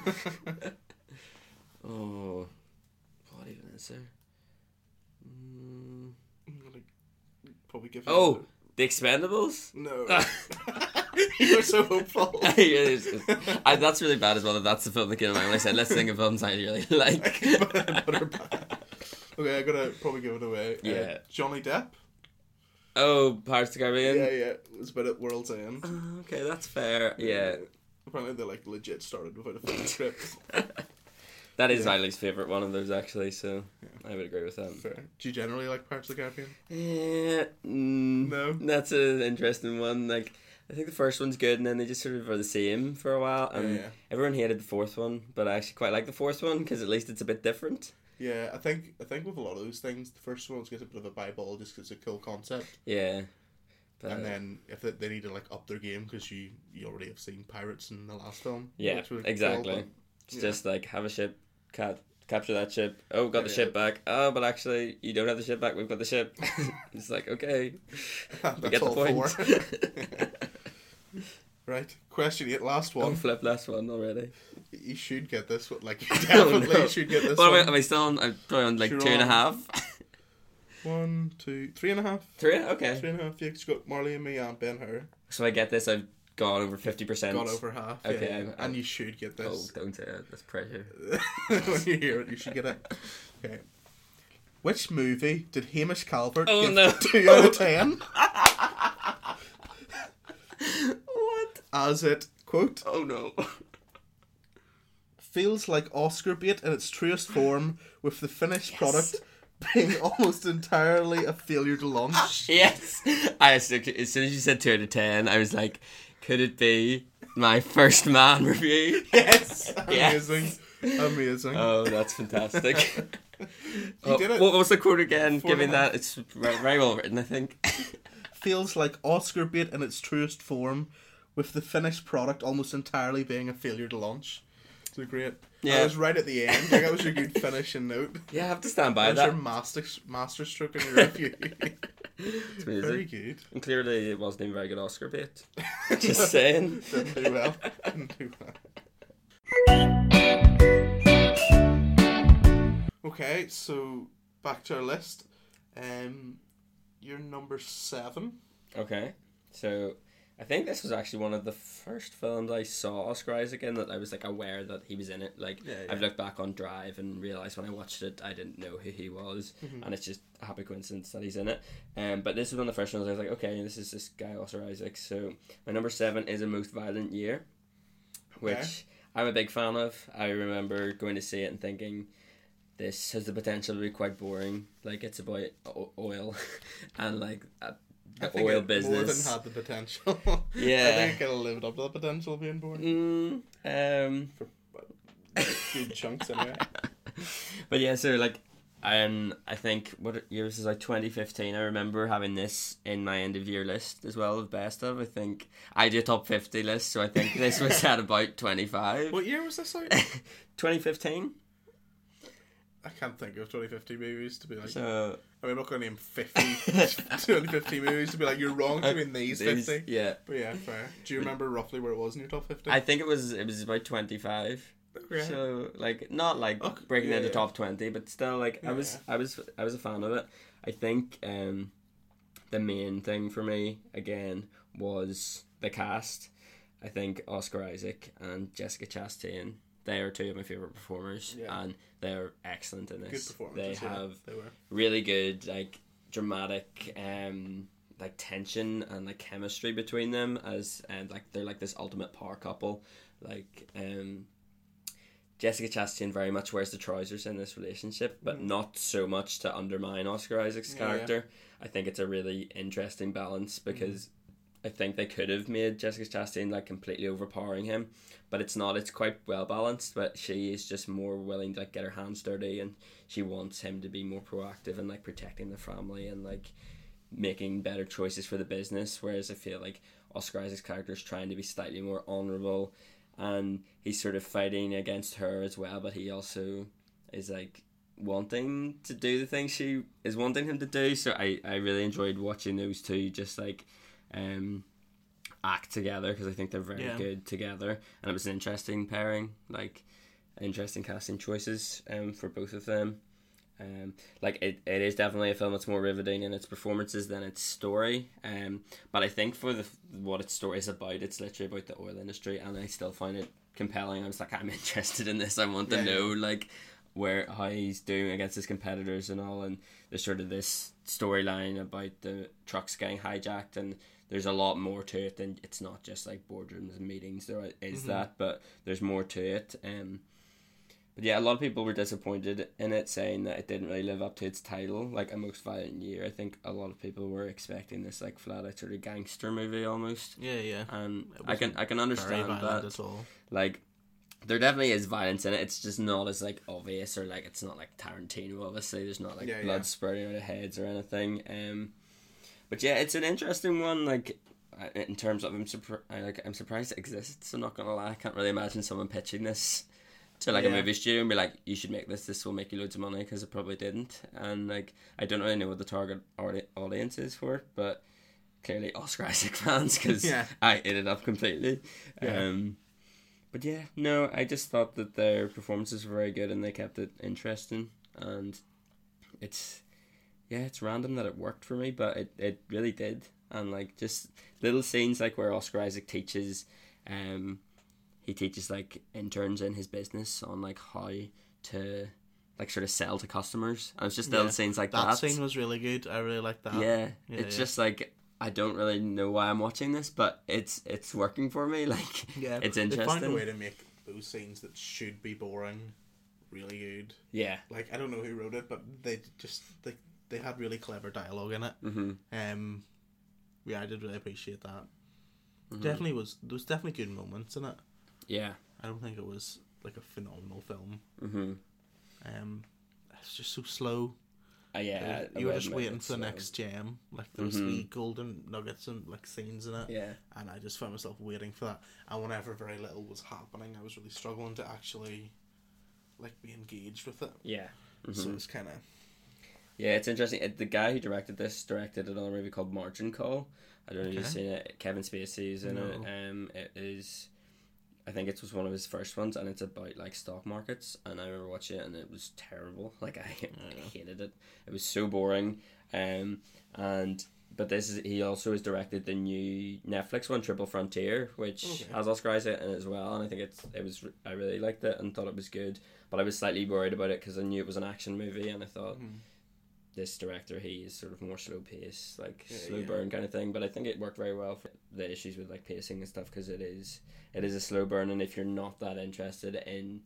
Oh, what even is there? Mm. I'm gonna probably give. Oh, The Expendables. no! You were so hopeful. I, that's really bad as well. If that's the film that came to mind when I said let's think of films I really like. But- but are bad. Okay, I gotta probably give it away. Uh, Yeah. Johnny Depp. Oh, Pirates of the Caribbean. Yeah, yeah. It was about at World's End. Oh, okay, that's fair. Yeah, Apparently they like legit started without a film script. that is Yeah. my least favorite one of those actually. So I would agree with that. Fair. Do you generally like Pirates of the Caribbean? Yeah, mm, No. that's an interesting one. Like, I think the first one's good, and then they just sort of are the same for a while. And Yeah, yeah. everyone hated the fourth one, but I actually quite like the fourth one because at least it's a bit different. Yeah, I think I think with a lot of those things, the first one gets a bit of a bye-ball just because it's a cool concept. Yeah, but And then if they, they need to like up their game because you, you already have seen pirates in the last film. yeah, which was cool, exactly. but- It's yeah. just like have a ship, cat, capture that ship. Oh, got the Yeah, ship back. Oh, but actually you don't have the ship back. We've got the ship. It's like okay, That's we get the all point. four. Right, question eight, last Oh, one. flip last one already. You should get this one. Like, you Oh, definitely no. should get this What am I, one. am I still on? I'm probably on like You're two and a on- half. One, two, three and a half. Three? Okay. Three and a half. Yeah, 'cause you got Marley and me and Ben Hur. So I get this. I've gone over fifty percent. Got over half. Okay, yeah, I'm- and you should get Oh, this. don't say it. That's pressure. When you hear it, you should get it. Okay. Which movie did Hamish Calvert Oh, give no. two out of ten? What? As it, quote, Oh no. feels like Oscar bait in its truest form, with the finished Yes. product being almost entirely a failure to launch. Yes. I was, as soon as you said two out of ten, I was like, could it be my first man review? Yes! Yes. Amazing. Amazing. Oh, that's fantastic. You Oh, did it. what was the quote again? Four Give me and a half. that. It's very, very well written, I think. Feels like Oscar bait in its truest form, with the finished product almost entirely being a failure to launch. So great. Yeah. I was right at the end. Like, that was your good finishing note. Yeah, I have to stand by That was that. your master, master stroke in your review. It's Very amazing. good. And clearly it wasn't even very good Oscar bait. Just saying. Didn't do well. Didn't do well. Okay, so back to our list. Um, you're number seven. Okay, so I think this was actually one of the first films I saw Oscar Isaac in that I was like aware that he was in it. Like Yeah, yeah. I've looked back on Drive and realized when I watched it I didn't know who he was, Mm-hmm. and it's just a happy coincidence that he's in it. Um, but this is one of the first ones I was like, okay, this is this guy Oscar Isaac. So my number seven is A Most Violent Year, which Okay. I'm a big fan of. I remember going to see it and thinking, this has the potential to be quite boring. Like, it's about o- oil and like uh, I the think oil it business. more than had the potential. Yeah. I think it could have lived up to the potential of being boring. Mm, um, For good chunks, anyway. but yeah, so like And I think what year was this, like twenty fifteen. I remember having this in my end of year list as well of best of. I think I do a top fifty list, so I think this was at about twenty-five. What year was this out? twenty fifteen. I can't think of twenty fifteen movies to be like. So I mean, I'm not going to name fifty twenty fifteen movies to be like, you're wrong to mean these fifty. Yeah. But yeah, fair. Do you remember roughly where it was in your top fifty? I think it was it was about twenty-five. Okay. So like not like Okay, breaking yeah, into yeah. top twenty, but still like I Yeah, was yeah. I was I was a fan of it. I think um the main thing for me again was the cast. I think Oscar Isaac and Jessica Chastain, they are two of my favorite performers, Yeah. and they're excellent in Good this. They performances. yeah, have They were. really good like dramatic um like tension and like chemistry between them as and like they're like this ultimate power couple. Like um Jessica Chastain very much wears the trousers in this relationship, but not so much to undermine Oscar Isaac's Yeah, character. I think it's a really interesting balance because I think they could have made Jessica Chastain like completely overpowering him, but it's not. It's quite well balanced, but she is just more willing to like get her hands dirty, and she wants him to be more proactive and like protecting the family and like making better choices for the business. Whereas I feel like Oscar Isaac's character is trying to be slightly more honourable, and he's sort of fighting against her as well, but he also is like wanting to do the things she is wanting him to do. So I, I really enjoyed watching those two just like um act together because I think they're very Yeah. good together, and it was an interesting pairing, like interesting casting choices um for both of them. Um, like it, it is definitely a film that's more riveting in its performances than its story. Um, but I think for the what its story is about, it's literally about the oil industry, and I still find it compelling. I was like, I'm interested in this. I want to Yeah, know like where how he's doing against his competitors and all. And there's sort of this storyline about the trucks getting hijacked, and there's a lot more to it than it's not just like boardrooms and meetings. There is Mhm. that, but there's more to it. Um. But yeah, a lot of people were disappointed in it, saying that it didn't really live up to its title, like A Most Violent Year. I think a lot of people were expecting this like flat out sort of gangster movie almost, Yeah, yeah. and It I can I can Very understand violent that. at all. Like, there definitely is violence in it. It's just not as like obvious, or like it's not like Tarantino. Obviously, there's not like Yeah, blood yeah. spurting out of heads or anything. Um, but yeah, it's an interesting one. Like I- in terms of I'm surprised. Like I'm surprised it exists. I'm not gonna lie. I can't really imagine someone pitching this to like Yeah. a movie studio and be like, you should make this, this will make you loads of money, because it probably didn't. And like I don't really know what the target audi- audience is for it, but clearly Oscar Isaac fans, because Yeah. I ate it up completely. Yeah. Um, but yeah, no, I just thought that their performances were very good and they kept it interesting, and it's yeah, it's random that it worked for me, but it, it really did. And like just little scenes like where Oscar Isaac teaches um he teaches like interns in his business on like how to like sort of sell to customers, and it's just little Yeah. scenes like That that. scene was really good. I really liked that. yeah, Yeah, it's yeah. just like I don't really know why I'm watching this, but it's it's working for me. Like Yeah, it's They found a interesting. way to make those scenes that should be boring really good. Yeah. Like I don't know who wrote it, but they just they they had really clever dialogue in it. Mhm. Um, yeah, I did really appreciate that. Mhm. Definitely was there was definitely good moments in it. Yeah. I don't think it was like a phenomenal film. Mhm. Um, it's just so slow. Uh, yeah. I you were will just admit waiting it's for the slow. next gem. Like there was Mhm. three golden nuggets and like scenes in it. Yeah. And I just found myself waiting for that. And whenever very little was happening, I was really struggling to actually like be engaged with it. Yeah. So Mhm. it's kind of Yeah, it's interesting. It, the guy who directed this directed another movie called Margin Call. I don't know if you've Okay. seen it. Kevin Spacey is in No. it. Um, it is, I think it was one of his first ones, and it's about like stock markets. And I remember watching it, and it was terrible. Like I, I hated it. It was so boring. Um, and but this is he also has directed the new Netflix one, Triple Frontier, which Okay. has Oscar Isaac in it as well. And I think it's it was I really liked it and thought it was good. But I was slightly worried about it because I knew it was an action movie, and I thought. Mhm. This director, he is sort of more slow pace, like Yeah, slow yeah. burn kind of thing. But I think it worked very well for the issues with like pacing and stuff, because it is it is a slow burn, and if you're not that interested in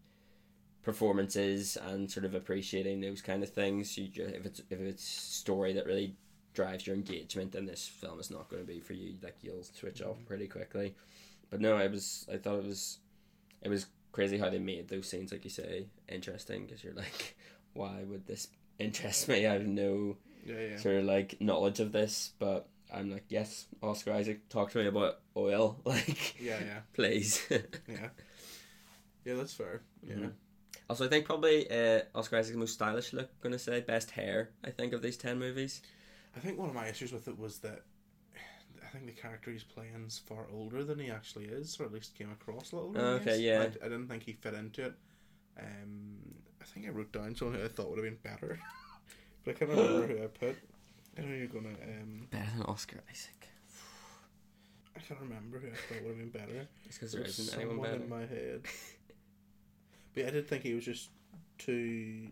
performances and sort of appreciating those kind of things, you just if it's if it's story that really drives your engagement, then this film is not going to be for you. Like you'll switch off pretty quickly. But no, I was I thought it was it was crazy how they made those scenes, like you say, interesting, because you're like, why would this interests me. I have no Yeah, yeah. sort of like knowledge of this, but I'm like, yes, Oscar Isaac, talk to me about oil, like, Yeah, yeah. please. Yeah. Yeah, that's fair. Yeah. Mhm. Also, I think probably uh, Oscar Isaac's most stylish look. Gonna say best hair. I think of these ten movies. I think one of my issues with it was that I think the character he's playing is far older than he actually is, or at least came across a little older. Oh, than he okay, is. yeah. I, I didn't think he fit into it. Um, I think I wrote down someone who I thought would have been better, but I can't remember who I put. I know you're gonna. Um, Better than Oscar Isaac. I can't remember who I thought would have been better. Just because there There's isn't anyone someone better. in my head. But yeah, I did think he was just too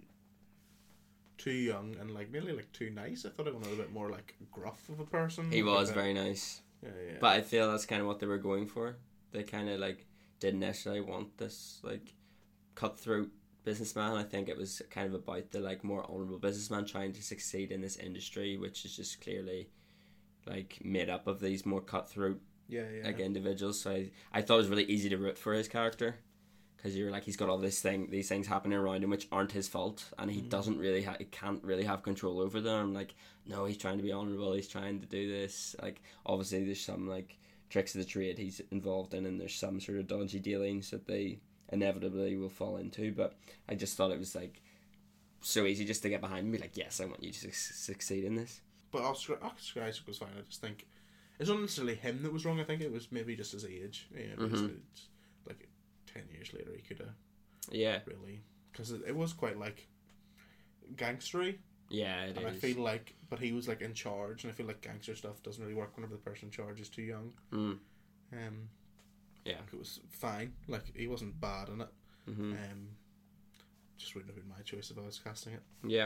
too young and like nearly like too nice. I thought he was a bit more like gruff of a person. He was Like, very nice, yeah, yeah. but I feel that's kind of what they were going for. They kind of like didn't necessarily want this like cutthroat businessman. I think it was kind of about the like more honorable businessman trying to succeed in this industry, which is just clearly like made up of these more cutthroat yeah, yeah. like individuals. So I, I thought it was really easy to root for his character because you're like he's got all this thing, these things happening around him which aren't his fault, and he Mhm. doesn't really, ha- he can't really have control over them. I'm like, no, he's trying to be honorable. He's trying to do this. Like, obviously, there's some like tricks of the trade he's involved in, and there's some sort of dodgy dealings that they inevitably will fall into. But I just thought it was like so easy just to get behind and be like, yes, I want you to su- succeed in this. But Oscar, Oscar Isaac was fine. I just think it's not necessarily him that was wrong. I think it was maybe just his age. Yeah, Mhm. it's, it's like ten years later he could have Yeah, really, because it, it was quite like gangstery, yeah, it and I is. feel like, but he was like in charge, and I feel like gangster stuff doesn't really work whenever the person in charge is too young. Mm. Um, Yeah. like it was fine. Like he wasn't bad in it. Mm-hmm. Um, just wouldn't have been my choice if I was casting it. Yeah.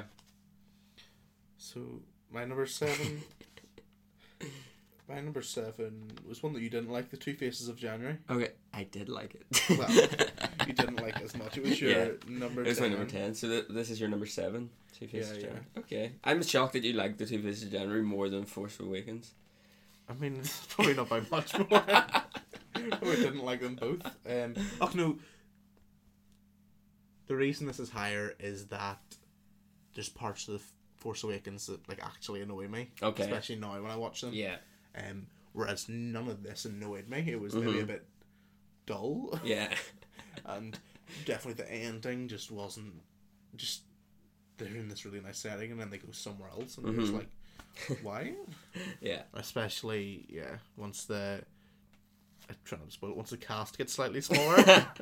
So my number seven. My number seven was one that you didn't like, The Two Faces of January. Okay, I did like it. Well, you didn't like as much. It was your Yeah. number It was ten. my number ten, so th- this is your number seven. Two Faces Yeah, of yeah. January. Okay, I'm shocked that you liked the Two Faces of January more than Force Awakens. I mean, it's probably not by much more. I didn't like them both. Um, oh, no. The reason this is higher is that there's parts of the Force Awakens that like actually annoy me. Okay. Especially now when I watch them. Yeah, Um, whereas none of this annoyed me. It was maybe Mhm. a bit dull. yeah, And definitely the ending just wasn't just they're in this really nice setting and then they go somewhere else and you're just Mhm. like, why? yeah. Especially yeah, once the I'm trying to spoil it, once the cast gets slightly smaller.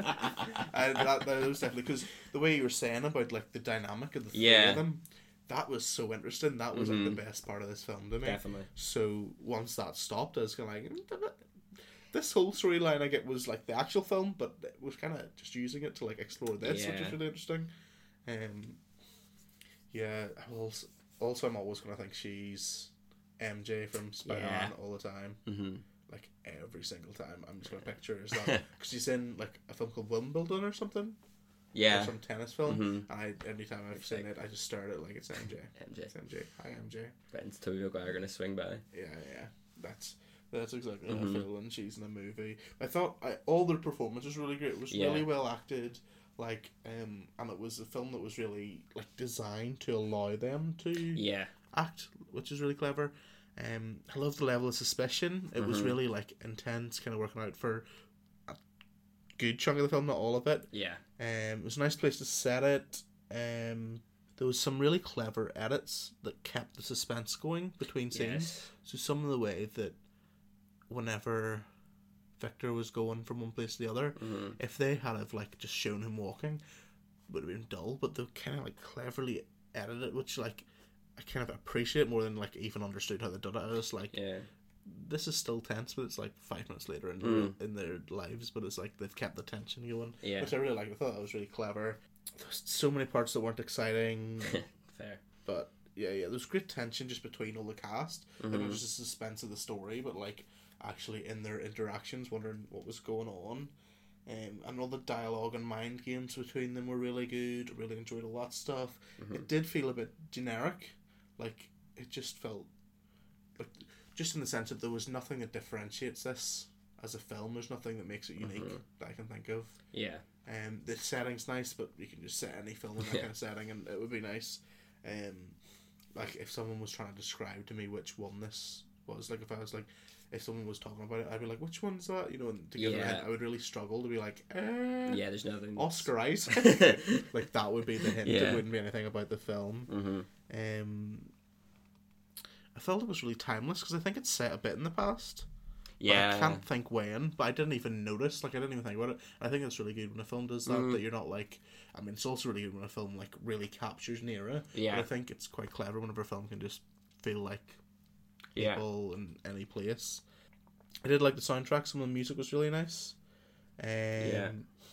And that, that was definitely because the way you were saying about like the dynamic of the three Yeah. of them, that was so interesting. That was Mhm. like the best part of this film to me. Definitely. So once that stopped, I was kind of like, "Mm, this whole storyline I get was like the actual film, but it was kind of just using it to like explore this, which Yeah. is really interesting. Um, yeah. I will also, also, I'm always gonna think she's M J from Spider-Man Yeah. all the time. Mm-hmm. Like every single time, I'm just gonna picture her as that because she's in like a film called Wimbledon or something. Or Yeah. some tennis film. Mhm. And I, every time I've seen it, I just stare at it like it's M J. M J. It's M J. Hi, M J. Ben's Tobey Maguire gonna swing by. Yeah, yeah. That's that's exactly how Mhm. I feel when she's in a movie. I thought I, all their performance was really great. It was Yeah. really well acted. Like, um, and it was a film that was really like designed to allow them to Yeah. act, which is really clever. Um, I love the level of suspicion. It was Mhm. really like intense, kind of working out for a good chunk of the film, not all of it. Yeah. Um, it was a nice place to set it. Um, there was some really clever edits that kept the suspense going between scenes. Yes. So some of the way that whenever Victor was going from one place to the other, Mm-hmm. if they had have like just shown him walking, it would have been dull. But they kind of like cleverly edited it, which like I kind of appreciate more than like even understood how they did it. I was like, Yeah. this is still tense, but it's like five minutes later in Mm. their, in their lives. But it's like they've kept the tension going, Yeah. which I really liked. I thought that was really clever. There's so many parts that weren't exciting, Fair. but yeah, yeah, there's great tension just between all the cast. Like, Mhm. not just the suspense of the story, but like actually in their interactions, wondering what was going on. Um, and all the dialogue and mind games between them were really good. Really enjoyed all that stuff. Mhm. It did feel a bit generic, like it just felt like just in the sense that there was nothing that differentiates this as a film. There's nothing that makes it unique Mhm. that I can think of. Yeah. Um, the setting's nice, but you can just set any film in that Yeah. kind of setting, and it would be nice. Um, like if someone was trying to describe to me which one this was, like if I was like, if someone was talking about it, I'd be like, which one's that? You know, and to give Yeah. it, I would really struggle to be like, uh, Yeah, there's nothing. Oscar Isaac. Like that would be the hint. Yeah. It wouldn't be anything about the film. Mm-hmm. Um, I felt it was really timeless because I think it's set a bit in the past. But Yeah. I can't think when, but I didn't even notice. Like I didn't even think about it. I think it's really good when a film does that. Mm. That you're not like. I mean, it's also really good when a film like really captures an era. Yeah. But I think it's quite clever whenever a film can just feel like Yeah. people in any place. I did like the soundtrack. Some of the music was really nice. Um, Yeah.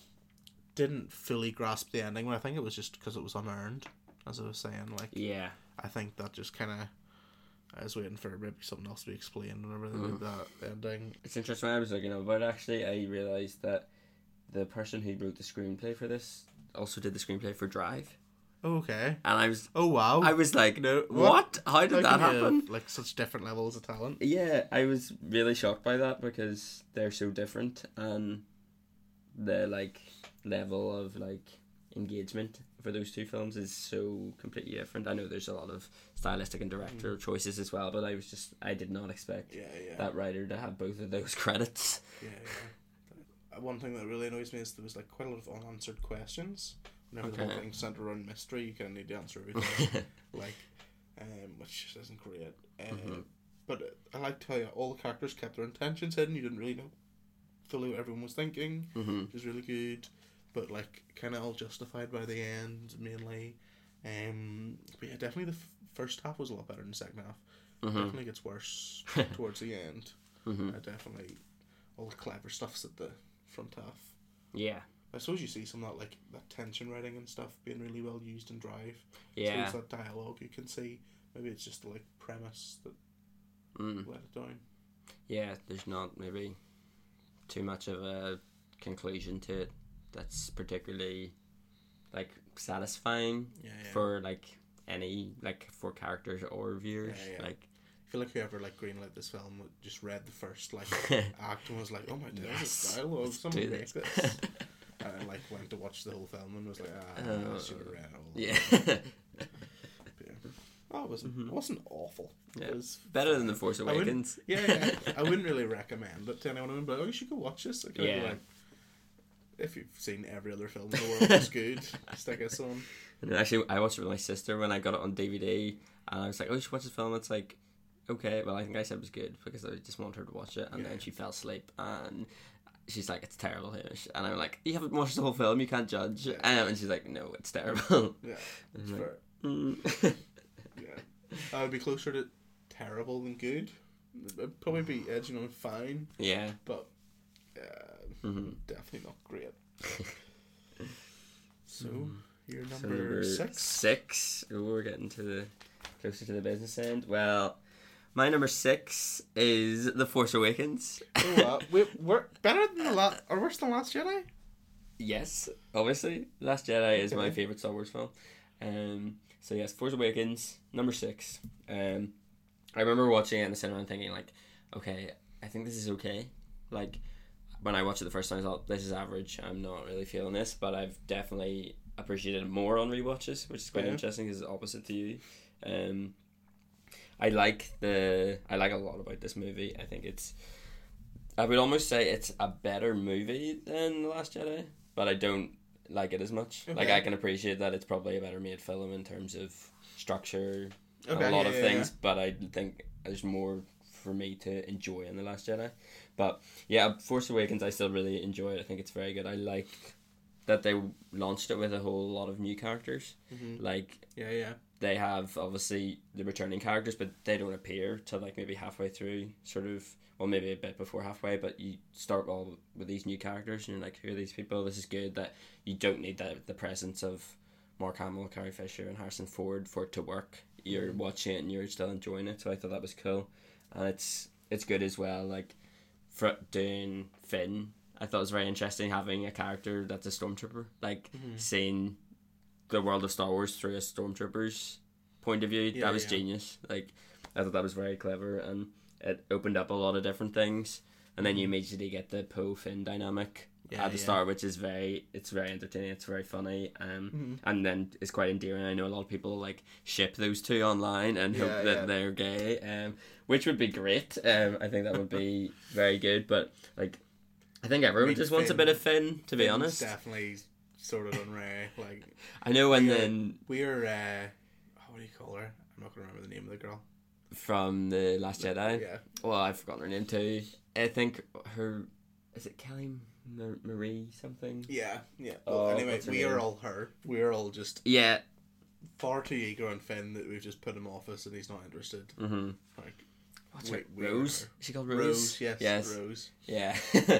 Didn't fully grasp the ending, but I think it was just because it was unearned. As I was saying, like Yeah. I think that just kind of. I was waiting for maybe something else to be explained whenever they Mm. did that ending. It's interesting. When I was looking about it, actually, I realised that the person who wrote the screenplay for this also did the screenplay for Drive. Okay. And I was Oh wow. I was like, No, what? what? How did How that can you happen? have, like such different levels of talent. Yeah, I was really shocked by that because they're so different and the like level of like engagement for those two films is so completely different. I know there's a lot of stylistic and director Mm. choices as well, but I was just I did not expect Yeah, yeah. that writer to have both of those credits. Yeah, yeah. Uh, One thing that really annoys me is there was like quite a lot of unanswered questions. Whenever the Okay. whole thing's centered around mystery, you kind of need to answer everything. like, um, which isn't great. Uh, Mhm. But uh, I liked how yeah, all the characters kept their intentions hidden. You didn't really know fully what everyone was thinking, hmm which was really good. But like, kind of all justified by the end mainly. Um, but yeah, definitely the f- first half was a lot better than the second half. hmm Definitely gets worse towards the end. hmm Uh, definitely, all the clever stuff's at the front half. Yeah. I suppose you see some of that like that tension writing and stuff being really well used in Drive. Yeah. So that dialogue you can see. Maybe it's just the like premise that Mm. let it down. Yeah, there's not maybe too much of a conclusion to it that's particularly like satisfying Yeah, yeah. for like any like for characters or viewers. Yeah, yeah. Like I feel like whoever like greenlit this film just read the first like act and was like, "Oh my god, Yes, this dialogue! let's Someone do make this." this." And I like went to watch the whole film and was like, "Ah, I Uh, should have read all." yeah. That. Yeah. Oh, it wasn't Mhm. it wasn't awful. Yeah. It was Better than The Force I wouldn't- Awakens. Yeah, yeah. I wouldn't really recommend it to anyone. But like, oh, you should go watch this. Like, I'd be Yeah. like, if you've seen every other film in the world that's good, stick this on. And actually, I watched it with my sister when I got it on D V D, and I was like, "Oh, you should watch this film." It's like, okay, well, I think I said it was good because I just wanted her to watch it, and Yeah. then she fell asleep, and she's like, "It's terrible, Hamish," and I'm like, "You haven't watched the whole film, you can't judge." Yeah. Um, and she's like, "No, it's terrible." Yeah, And it's I'm like, fair. mm. Yeah, I would be closer to terrible than good. It'd probably be edging on fine, Yeah. but uh, hmm definitely not great. So you're So number, number six. Six. Oh, we're getting to the closer to the business end. Well, my number six is The Force Awakens. Oh, wow. we we're better than the last, or worse than Last Jedi. Yes, obviously, Last Jedi is my Okay. favorite Star Wars film. Um, so yes, Force Awakens, number six. Um, I remember watching it in the cinema and thinking like, okay, I think this is okay. Like when I watched it the first time, I thought this is average. I'm not really feeling this, but I've definitely appreciated it more on rewatches, which is quite Yeah. interesting because it's opposite to you. Um, I like the I like a lot about this movie. I think it's I would almost say it's a better movie than The Last Jedi, but I don't like it as much. Like Okay. I can appreciate that it's probably a better made film in terms of structure, Okay, a lot yeah, of yeah, things, but I think there's more for me to enjoy in The Last Jedi. But yeah, Force Awakens I still really enjoy it. I think it's very good. I like that they launched it with a whole lot of new characters. Mm-hmm. Like Yeah, yeah. they have obviously the returning characters, but they don't appear till like maybe halfway through, sort of, well, maybe a bit before halfway. But you start all with these new characters, and you're like, who are these people? This is good. That you don't need the the presence of Mark Hamill, Carrie Fisher, and Harrison Ford for it to work. You're watching it and you're still enjoying it. So I thought that was cool, and it's it's good as well. Like for doing Finn, I thought it was very interesting having a character that's a stormtrooper, like Mm-hmm. seeing the world of Star Wars through a stormtrooper's point of view. Yeah, that was yeah. genius. Like I thought that was very clever, and it opened up a lot of different things. And then you immediately get the Poe Finn dynamic Yeah, at the yeah. start, which is very it's very entertaining. It's very funny, um, Mm-hmm. and then it's quite endearing. I know a lot of people like ship those two online and Yeah, hope that yeah. they're gay, um, which would be great. Um, I think that would be very good. But like, I think everyone mean, just wants a Finn- bit of Finn. To be Finn's honest, definitely sorted on Ray. Like I know, and we're, then we're uh, oh, what do you call her? I'm not gonna remember the name of the girl. from the Last Jedi. Yeah, Well, I've forgotten her name too. I think her is it Kelly Mar- Marie something. yeah, yeah. Oh, Well, anyway, what's her we are name? all her. We are all just Yeah. far too eager on Finn that we've just put him off us and he's not interested. Mm-hmm. Like What's we- her? we are Rose? her. Is she called Rose? Rose, yes, Yes. Rose. Yeah.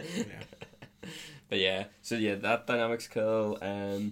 Yeah. But yeah, so yeah, that dynamic's cool. Um,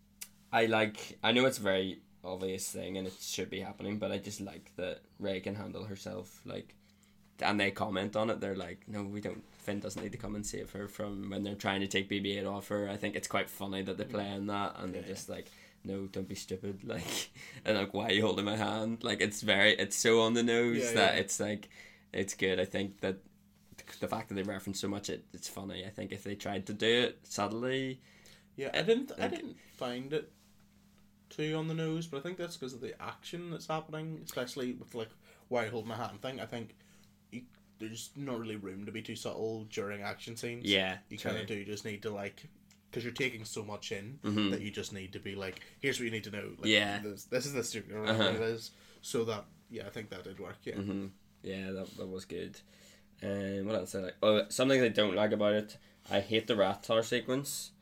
I like. I know it's a very obvious thing and it should be happening, but I just like that Rey can handle herself. Like, and they comment on it. They're like, "No, we don't. Finn doesn't need to come and save her from when they're trying to take B B eight off her." I think it's quite funny that they're playing that, and they're Yeah. just like, "No, don't be stupid." Like, and like, why are you holding my hand? Like, it's very, it's so on the nose Yeah, that yeah. it's like, it's good. I think that the fact that they reference so much, it it's funny. I think if they tried to do it subtly, Yeah, I didn't. I Like- didn't find it too on the nose, but I think that's because of the action that's happening, especially with like why I hold my hand thing. I think you, there's not really room to be too subtle during action scenes. yeah, you true. kind of do just need to like, because you're taking so much in Mhm. that you just need to be like, here's what you need to know. Like, Yeah. this, this is the stupid or Uh-huh. whatever it is. So that yeah, I think that did work. Yeah, hmm Yeah, that that was good. And what else I like? Oh, something I don't like about it. I hate the rat tower sequence.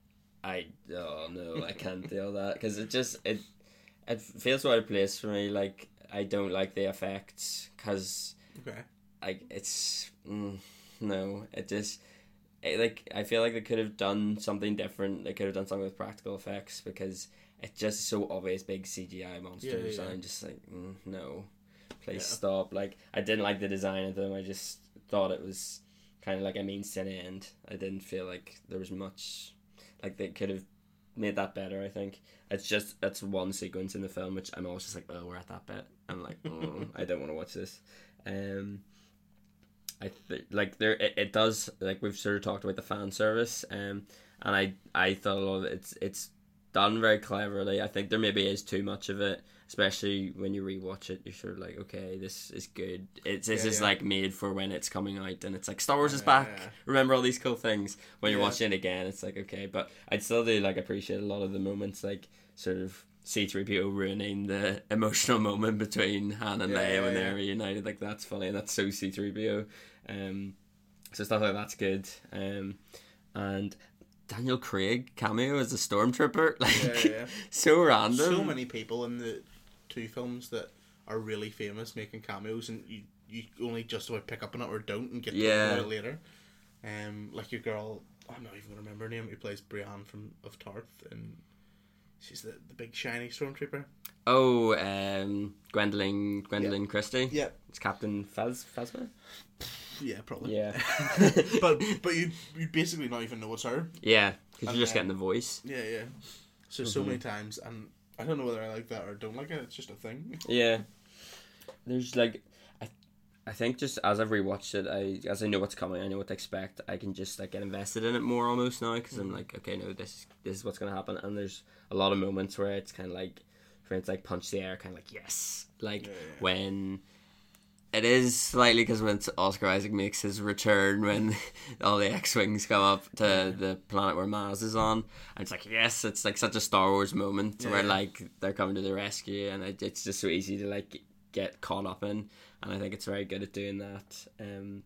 I oh no, I can't deal with that because it just it it feels so out of place for me. Like I don't like the effects because okay. like it's mm, no, it just it, like I feel like they could have done something different. They could have done something with practical effects because it's just so obvious big C G I monsters, Yeah, yeah, and yeah. I'm just like mm, no, please Yeah. stop. Like I didn't like the design of them. I just thought it was kind of like a means to an end. I didn't feel like there was much. Like they could have made that better. I think it's just that's one sequence in the film which I'm always just like, oh, we're at that bit. I'm like, oh, I don't want to watch this. Um, I th- like there it, it does like we've sort of talked about the fan service. Um, and I I thought a lot of it, it's it's done very cleverly. I think there maybe is too much of it, especially when you rewatch it. You're sort of like, okay, this is good. It's this Yeah, is yeah. like made for when it's coming out, and it's like Star Wars is Yeah, back. yeah. Remember all these cool things. When you're Yeah. watching it again, it's like okay, but I'd still do like appreciate a lot of the moments, like sort of C three P O ruining the emotional moment between Han and Yeah, Leia yeah, when yeah. they're reunited. Like that's funny. That's so C three P O. Um, so stuff like that's good. Um, and Daniel Craig cameo as a stormtrooper, like Yeah, yeah. so random. So many people in the two films that are really famous making cameos, and you you only just about pick up on it or don't, and get Yeah. to know it later. Um, like your girl, I'm not even gonna remember her name. Who plays Brienne from of Tarth, and she's the the big shiny stormtrooper. Oh, um, Gwendolyn Gwendolyn Christie. Yeah, It's Captain Phas Phasma. yeah, probably. Yeah, but but you you basically not even know it's her. yeah, because And you're just then- getting the voice. Yeah, yeah. So so many times, and I don't know whether I like that or don't like it. It's just a thing. Yeah, there's like, I, I think just as I've rewatched it, I as I know what's coming, I know what to expect. I can just like get invested in it more almost now because I'm like, okay, no, this is this is what's gonna happen. And there's a lot of moments where it's kind of like, for instance, like punch the air, kind of like yes, like Yeah, yeah. when. It is slightly because when Oscar Isaac makes his return when all the X-Wings come up to the planet where Maz is on, and it's like, yes, it's like such a Star Wars moment Yeah, where yeah. like they're coming to the rescue, and it, it's just so easy to like get caught up in, and I think it's very good at doing that. Um,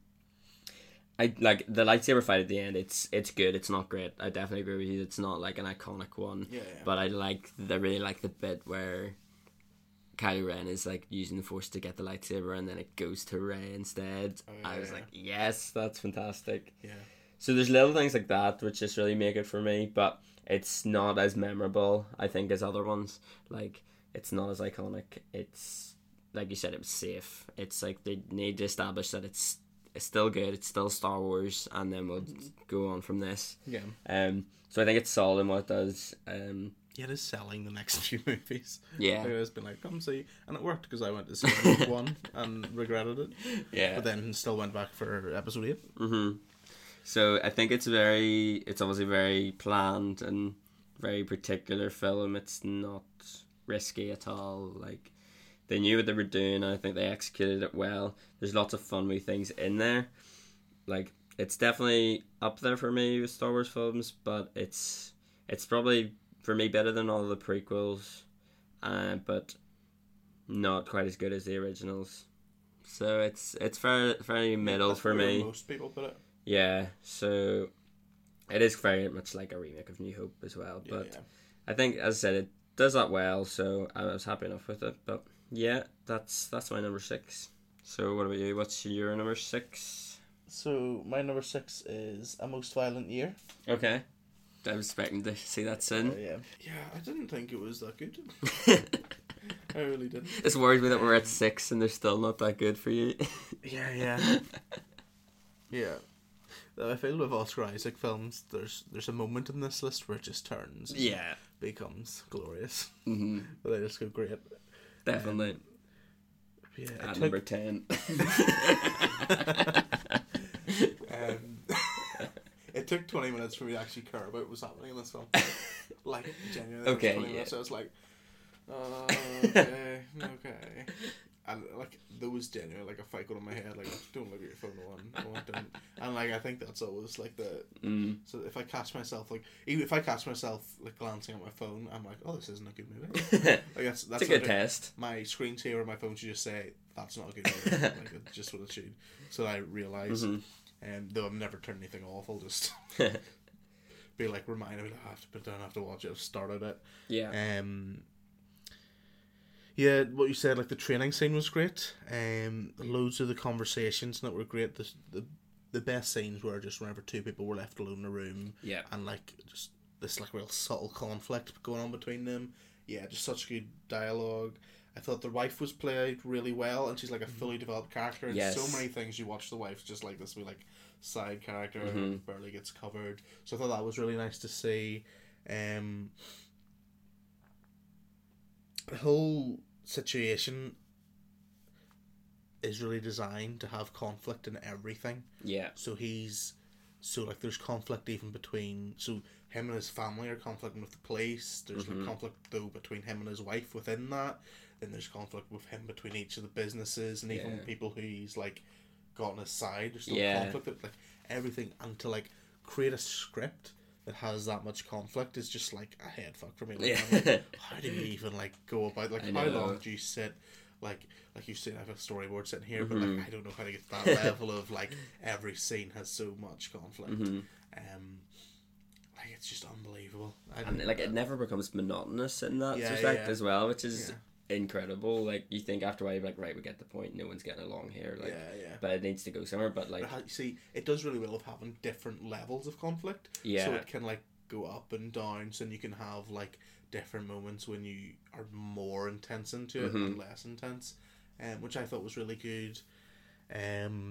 I like the lightsaber fight at the end. It's it's good. It's not great. I definitely agree with you. It's not like an iconic one, Yeah, yeah. but I like I really like the bit where Kylo Ren is like using the Force to get the lightsaber, and then it goes to Rey instead. Oh, I was yeah. like, yes, that's fantastic. Yeah. So there's little things like that which just really make it for me, but it's not as memorable, I think, as other ones. Like it's not as iconic. It's like you said, it was safe. It's like they need to establish that it's it's still good. It's still Star Wars, and then we'll go on from this. Yeah. Um. So I think it's solid in what it does. Um. Yeah, it is selling the next few movies. Yeah. Like, it's been like, come see, and it worked because I went to see Rogue One and regretted it, Yeah. but then still went back for episode eight. Mm-hmm. So I think it's very, it's obviously very planned and very particular film. It's not risky at all. Like, they knew what they were doing, and I think they executed it well. There's lots of fun wee things in there. Like, it's definitely up there for me with Star Wars films, but it's it's probably for me better than all the prequels, uh, but not quite as good as the originals. So it's it's very very middle That's for where me. Most people put it. Yeah, so it is very much like a remake of New Hope as well. Yeah, But yeah. I think, as I said, it does that well, so I was happy enough with it. But yeah, that's that's my number six. So what about you? What's your number six? So my number six is A Most Violent Year. Okay. I was expecting to see that Uh, soon. yeah. Yeah, I didn't think it was that good. I really didn't. It's worried me that we're at six and they're still not that good for you. Yeah, yeah. Yeah. I feel with Oscar Isaac films, there's there's a moment in this list where it just turns. and Yeah. Becomes glorious. Mm-hmm. But they just go great. Definitely. Yeah. At it number took, ten. um, it took twenty minutes for me to actually care about what was happening in this film. Like, genuinely. Okay, twenty yeah. minutes, I was like, oh, okay, okay. And, like, there was genuinely, like, a fight going on in my head, like, don't look at your phone, one, one, don't. And, like, I think that's always, like, the... Mm. So if I catch myself, like, even if I catch myself, like, glancing at my phone, I'm like, oh, this isn't a good movie. Like, that's, that's It's a good what I- test. My screensaver on my phone should just say, that's not a good movie. Like, it's just what it should. So I realise, Mhm. um, though I've never turned anything off, I'll just be, like, reminded me, I have to put it down, I have to watch it, I've started it. Yeah. Um, yeah, what you said, like, the training scene was great. Um, loads of the conversations that were great. The, the the best scenes were just whenever two people were left alone in a room. Yeah. And, like, just this, like, real subtle conflict going on between them. Yeah, just such good dialogue. I thought the wife was played really well, and she's, like, a fully developed character. And Yes. so many things you watch the wife's just, like, this wee, like, side character Mhm. who barely gets covered. So I thought that was really nice to see. Um, the whole situation is really designed to have conflict in everything. Yeah. So he's so like there's conflict even between so him and his family are conflicting with the police. There's Mhm. like conflict though between him and his wife within that. Then there's conflict with him between each of the businesses and even Yeah. people who he's like got on his side. There's still Yeah. conflict with like everything, and to like create a script that has that much conflict is just like a head fuck for me. Like, Yeah. I'm like, how do you even like go about like I how know. long do you sit like like you say I have a storyboard sitting here, but Mhm. like I don't know how to get to that level of like every scene has so much conflict. Mhm. Um, like it's just unbelievable. I And like it never becomes monotonous in that Yeah, respect yeah. as well, which is Yeah. incredible. Like you think after a while, you're like, right, we get the point. No one's getting along here. Like, yeah, yeah. but it needs to go somewhere. But like, But how, you see, it does really well of having different levels of conflict. Yeah. So it can like go up and down. So you can have like different moments when you are more intense into it Mhm. and less intense, um, which I thought was really good. Um,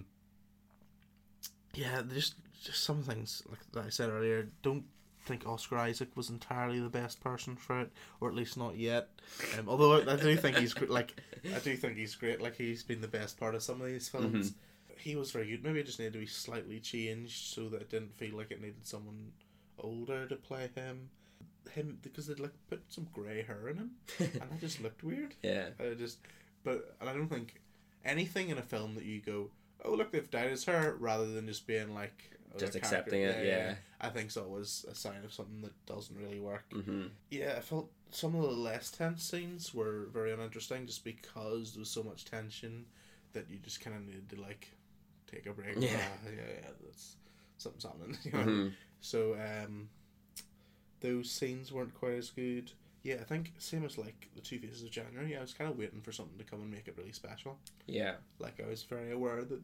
yeah, just just some things like that I said earlier. Don't think Oscar Isaac was entirely the best person for it, or at least not yet. Um, although I, I do think he's gr- like I do think he's great. Like he's been the best part of some of these films. He was very good. Maybe it just needed to be slightly changed so that it didn't feel like it needed someone older to play him. Him because they'd like put some grey hair in him, and that just looked weird. yeah, I just, but and I don't think anything in a film that you go, oh look, they've dyed his hair, rather than just being like oh, Just the accepting character- it, yeah. I think it's always a sign of something that doesn't really work. hmm Yeah, I felt some of the less tense scenes were very uninteresting, just because there was so much tension that you just kind of needed to like take a break. Yeah. Ah, yeah, yeah, that's something's happening. You know? hmm So um, those scenes weren't quite as good. Yeah, I think same as like the Two Faces of January. I was kind of waiting for something to come and make it really special. yeah, Like I was very aware that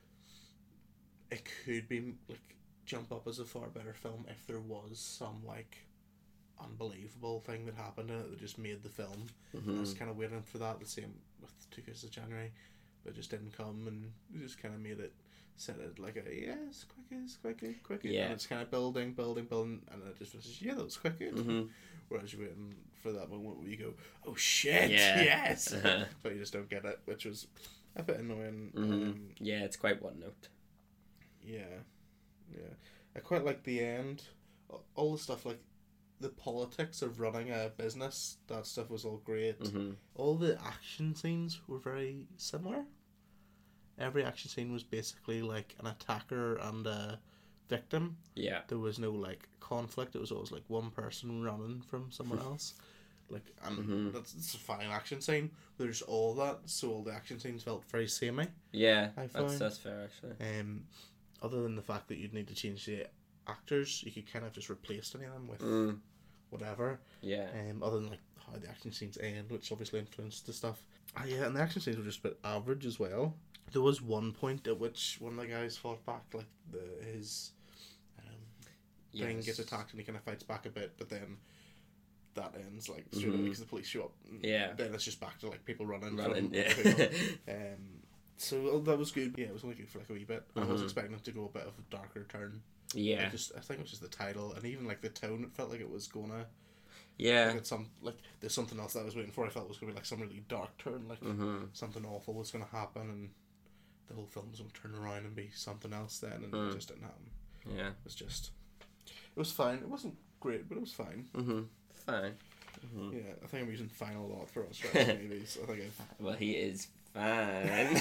it could be like jump up as a far better film if there was some like unbelievable thing that happened in it that just made the film. hmm I was kind of waiting for that. The same with Two Faces of January, but it just didn't come, and it just kind of made it set it like a yeah, it's quite good, it's quite good, quite good. Yeah. And it's kind of building, building, building, and it just finishes. Yeah, that was quite good. hmm Whereas you're waiting for that moment where you go, oh shit, Yeah. yes, Uh-huh. but you just don't get it, which was a bit annoying. hmm Um, yeah. It's quite one note. yeah, Yeah, I quite like the end. All the stuff like the politics of running a business. That stuff was all great. Mm-hmm. All the action scenes were very similar. Every action scene was basically like an attacker and a victim. Yeah. There was no like conflict. It was always like one person running from someone else. Like, and Mhm. that's it's a fine action scene. There's all that, so all the action scenes felt very samey. Yeah, I that's found- that's fair actually. Um, other than the fact that you'd need to change the actors, you could kind of just replace any of them with Mm, whatever. yeah. Um, other than like how the action scenes end, which obviously influenced the stuff. Ah, yeah, and the action scenes were just a bit average as well. There was one point at which one of the guys fought back, like the his um, thing Yes. gets attacked and he kind of fights back a bit, but then that ends like straight away Mhm. because the police show up. and Yeah. Then it's just back to like people running. Running, from yeah. other people. um, so oh, that was good. Yeah, it was only good for like a wee bit. I was Mhm. expecting it to go a bit of a darker turn. I Yeah. just I think it was just the title and even like the tone. It felt like it was gonna. Yeah. Like it's some like there's something else that I was waiting for. I felt it was gonna be like some really dark turn, like Mm-hmm. something awful was gonna happen, and the whole film was gonna turn around and be something else. Then, and Mm. it just didn't happen. Yeah. It was just, it was fine. It wasn't great, but it was fine. Mm-hmm. Fine. Mm-hmm. Yeah, I think I'm using fine a lot for Australian movies. I think I've. Well, he is fine.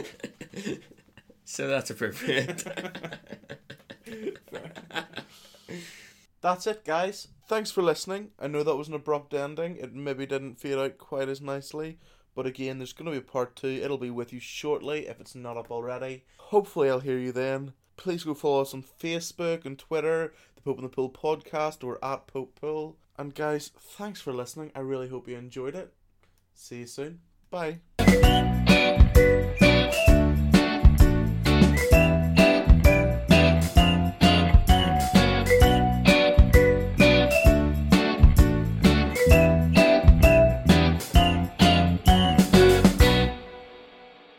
So that's appropriate. That's it, guys. Thanks for listening. I know that was an abrupt ending. It maybe didn't fade out quite as nicely. But again, there's going to be a part two. It'll be with you shortly if it's not up already. Hopefully I'll hear you then. Please go follow us on Facebook and Twitter, the Pope and the Pool podcast, or at Pope Pool. And guys, thanks for listening. I really hope you enjoyed it. See you soon. Bye.